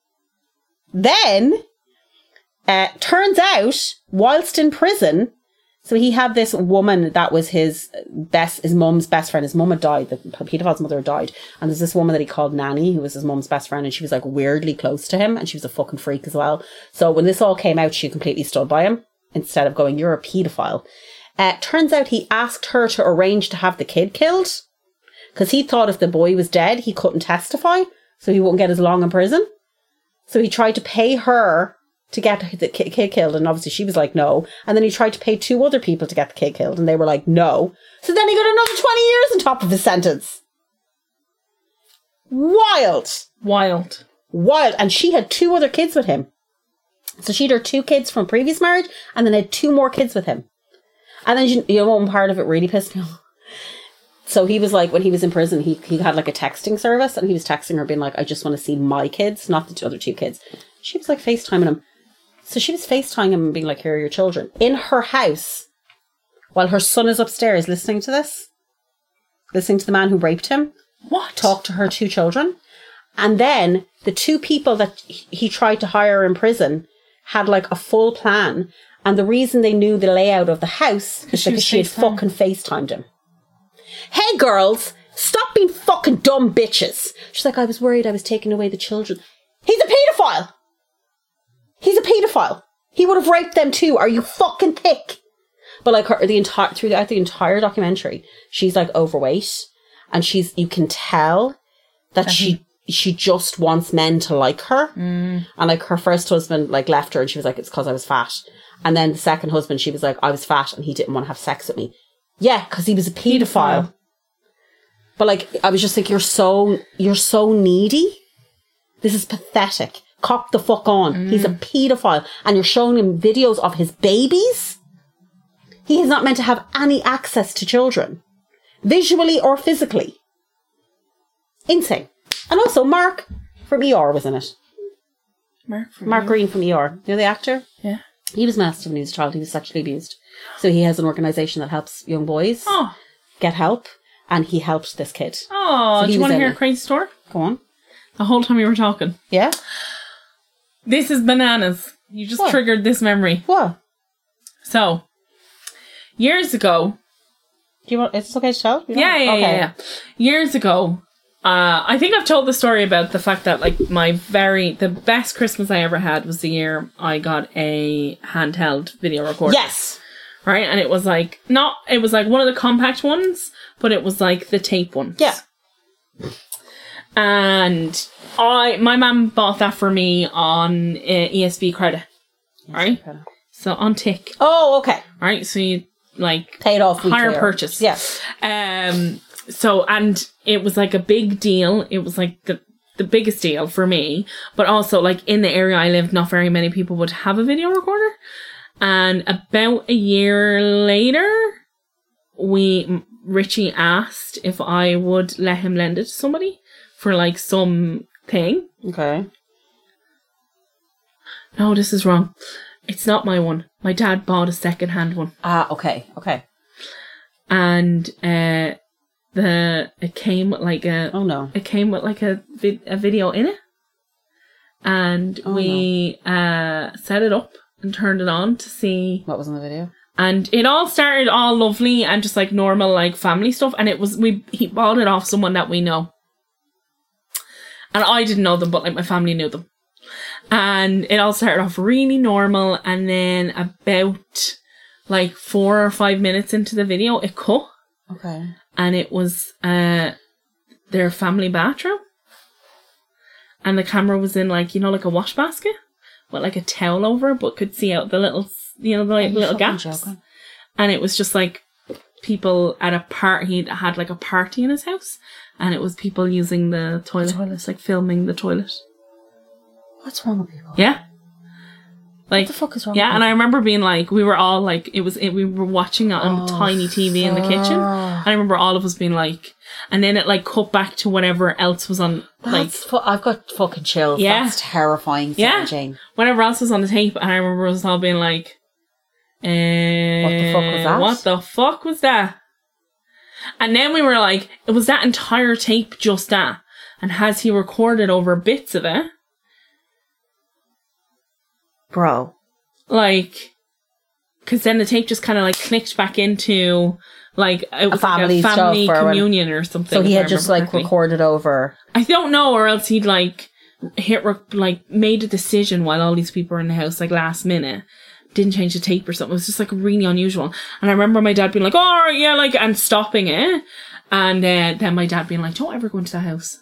turns out, whilst in prison, so he had this woman that was his mum's best friend. His mum had died. The pedophile's mother had died. And there's this woman that he called Nanny, who was his mum's best friend. And she was like weirdly close to him. And she was a fucking freak as well. So when this all came out, she completely stood by him instead of going, "You're a pedophile." Turns out he asked her to arrange to have the kid killed because he thought if the boy was dead, he couldn't testify. So he wouldn't get as long in prison. So he tried to pay her to get the kid killed, and obviously she was like, no. And then he tried to pay 2 other people to get the kid killed, and they were like, no. So then he got another 20 years on top of his sentence. Wild. And she had 2 other kids with him. So she'd her 2 kids from previous marriage, and then had 2 more kids with him. And then, you know, one part of it really pissed me off. So he was like, when he was in prison, he had like a texting service, and he was texting her being like, "I just want to see my kids, not the other 2 kids." She was like FaceTiming him. So she was FaceTiming him and being like, "Here are your children," in her house, while her son is upstairs listening to this, listening to the man who raped him. What? Talk to her 2 children. And then the 2 people that he tried to hire in prison had like a full plan. And the reason they knew the layout of the house is because she had fucking FaceTimed him. "Hey girls, stop being fucking dumb bitches." She's like, "I was worried I was taking away the children." He's a paedophile. He's a paedophile. He would have raped them too. Are you fucking thick? But like throughout the entire documentary, she's like overweight, and you can tell that she just wants men to like her. And like her first husband like left her, and she was like, "It's because I was fat." And then the second husband, she was like, "I was fat and he didn't want to have sex with me." Yeah, because he was a paedophile. But like, I was just like, you're so needy. This is pathetic. Cop the fuck on. He's a paedophile. And you're showing him videos of his babies? He is not meant to have any access to children. Visually or physically. Insane. And also Mark from ER was in it. Mark Green from ER. You know the actor? Yeah. He was molested when he was a child. He was sexually abused. So he has an organisation that helps young boys get help. And he helped this kid. Oh, So do he you was want to in hear it. a crazy story? Go on. The whole time you were talking. Yeah? This is bananas. You just What? triggered this memory. What? So, years ago. Do you want? Is this okay to tell? You don't- Yeah. Okay. Years ago, I think I've told the story about the fact that like the best Christmas I ever had was the year I got a handheld video recorder. Yes. Right? And it was like one of the compact ones, but it was like the tape ones. Yeah. And my mum bought that for me on ESB credit. Right? So on Tick. Oh, okay. Right? So you like Paid off weekly higher or- purchase. Yes. So, and it was like a big deal. It was like the biggest deal for me, but also like in the area I lived, not very many people would have a video recorder. And about a year later, Richie asked if I would let him lend it to somebody for like some thing. Okay. No, this is wrong. It's not my one. My dad bought a second-hand one. Ah, okay. Okay. And, it came with like Oh, no. It came with like a video in it, and we set it up and turned it on to see What was in the video? and it all started all lovely and just like normal like family stuff, and he bought it off someone that we know, and I didn't know them, but like my family knew them, and it all started off really normal, and then about like 4 or 5 minutes into the video it cut. Okay. And it was their family bathroom. And the camera was in like, like a wash basket with like a towel over it, but could see out the little, the little gaps. Joking? And it was just like people at a party. He had like a party in his house, and it was people using the toilet. It's like filming the toilet. What's wrong with people? Yeah. Like, What the fuck is wrong yeah, with and I remember being like, we were all like, we were watching it on tiny TV in the kitchen. And I remember all of us being like, and then it like cut back to whatever else was on, like, I've got fucking chills. Yeah. That's terrifying, Sarah Jane. whatever else was on the tape. And I remember us all being like, What the fuck was that? What the fuck was that? And then we were like, was that entire tape just that? And has he recorded over bits of it? Bro. Like, because then the tape just kind of like clicked back into like it was family like a family stuff or communion or something. So he if I had just remember like correctly. recorded over. I don't know, or else he'd like made a decision while all these people were in the house, like last minute, didn't change the tape or something. It was just like really unusual. And I remember my dad being like, "Oh, all right, yeah," like, and stopping it, and then my dad being like, "Don't ever go into that house."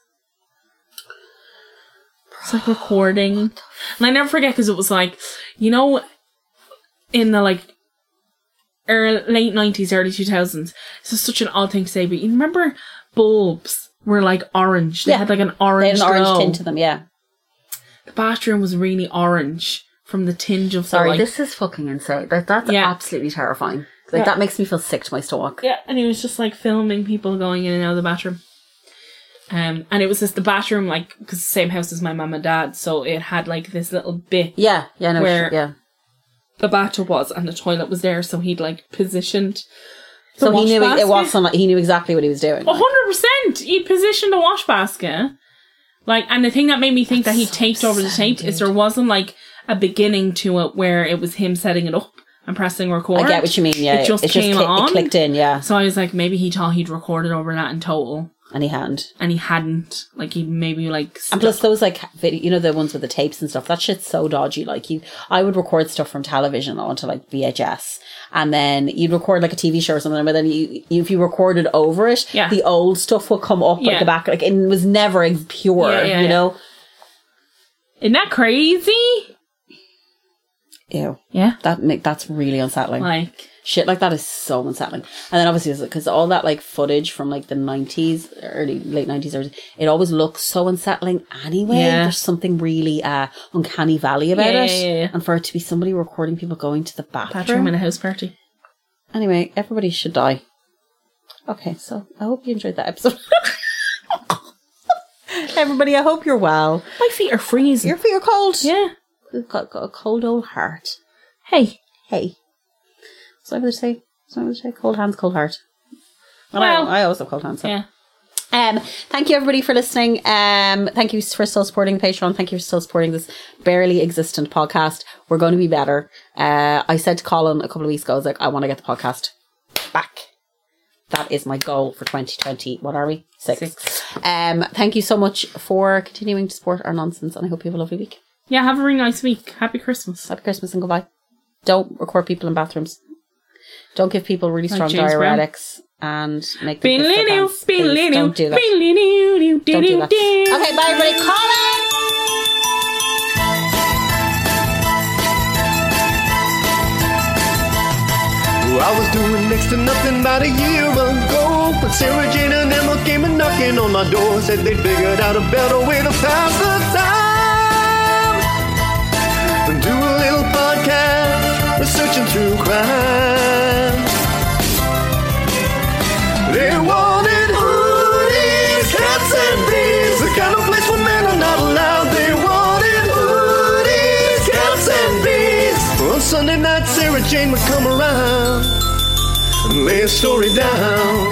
It's like recording. And I never forget because it was like, in the like late 90s, early 2000s. This is such an odd thing to say, but you remember bulbs were like orange. They had like an orange They had an orange glow. tint to them, yeah. The bathroom was really orange from the tinge of Sorry, the, like, this is fucking insane. That's Yeah. absolutely terrifying. Like, Yeah. that makes me feel sick to my stomach. yeah, and he was just like filming people going in and out of the bathroom. And it was just the bathroom, like, because the same house as my mum and dad, so it had like this little bit Yeah, no, Where- yeah. the bathtub was and the toilet was there, so he'd like positioned. So he knew wash it basket. wasn't. He knew exactly what he was doing. 100%. He positioned a wash basket. Like, and the thing that made me think that he taped over the tape is there wasn't like a beginning to it where it was him setting it up and pressing record. I get what you mean. Yeah, It just came on. It clicked in. Yeah, So I was like, maybe he thought he'd recorded over that in total, and he hadn't. and he hadn't. Like, he'd maybe like. And plus, those like video, the ones with the tapes and stuff. That shit's so dodgy. Like I would record stuff from television onto like VHS, and then you'd record like a TV show or something. But then if you recorded over it, Yeah. the old stuff would come up Yeah. at the back. Like it was never pure. Yeah, you know. Isn't that crazy? Ew. Yeah. That's really unsettling. Like, Shit like that is so unsettling. And then obviously, because all that like footage from like the 90s, late 90s, it always looks so unsettling anyway. Yeah. There's something really uncanny valley about it. Yeah. And for it to be somebody recording people going to the Bathroom in a house party. Anyway, everybody should die. Okay, so I hope you enjoyed that episode. Everybody, I hope you're well. My feet are freezing. Your feet are cold. Yeah. We've got a cold old heart. Hey. So I would say, cold hands, cold heart. Well, I always have cold hands. So. Yeah. Thank you everybody for listening. Thank you for still supporting Patreon. Thank you for still supporting this barely existent podcast. We're going to be better. I said to Colin a couple of weeks ago, I was like, I want to get the podcast back. That is my goal for 2020. What are we? 6. Thank you so much for continuing to support our nonsense, and I hope you have a lovely week. Yeah, have a really nice week. Happy Christmas. Happy Christmas and goodbye. Don't record people in bathrooms. Don't give people really strong James Brown. diuretics and make them piss their pants. Please don't do that. Don't Don't do that. Okay, bye everybody. Colin! I was doing next to nothing about a year ago, but Sarah Jane and Emma came and knocking on my door, said they'd figured out a better way to pass the time and do a little podcast researching through crime. They wanted hoodies, cats and bees, the kind of place where men are not allowed. They wanted hoodies, cats and bees. On Sunday night, Sarah Jane would come around and lay a story down.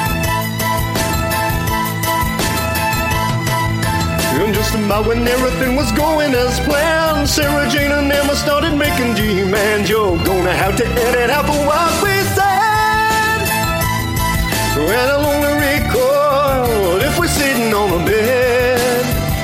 And just about when everything was going as planned, Sarah Jane and Emma started making demands. You're gonna have to edit out the what we said, and I'll only record if we're sitting on a bed.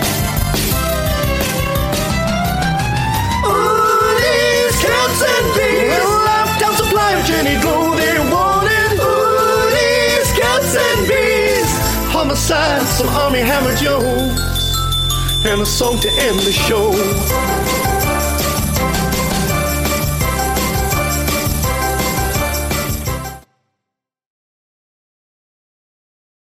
Hoodies, cats and bees, well, lifetime supply of Jenny Glow. They wanted hoodies, cats and bees, homicide, some Army Hammer Joe, and a song to end the show.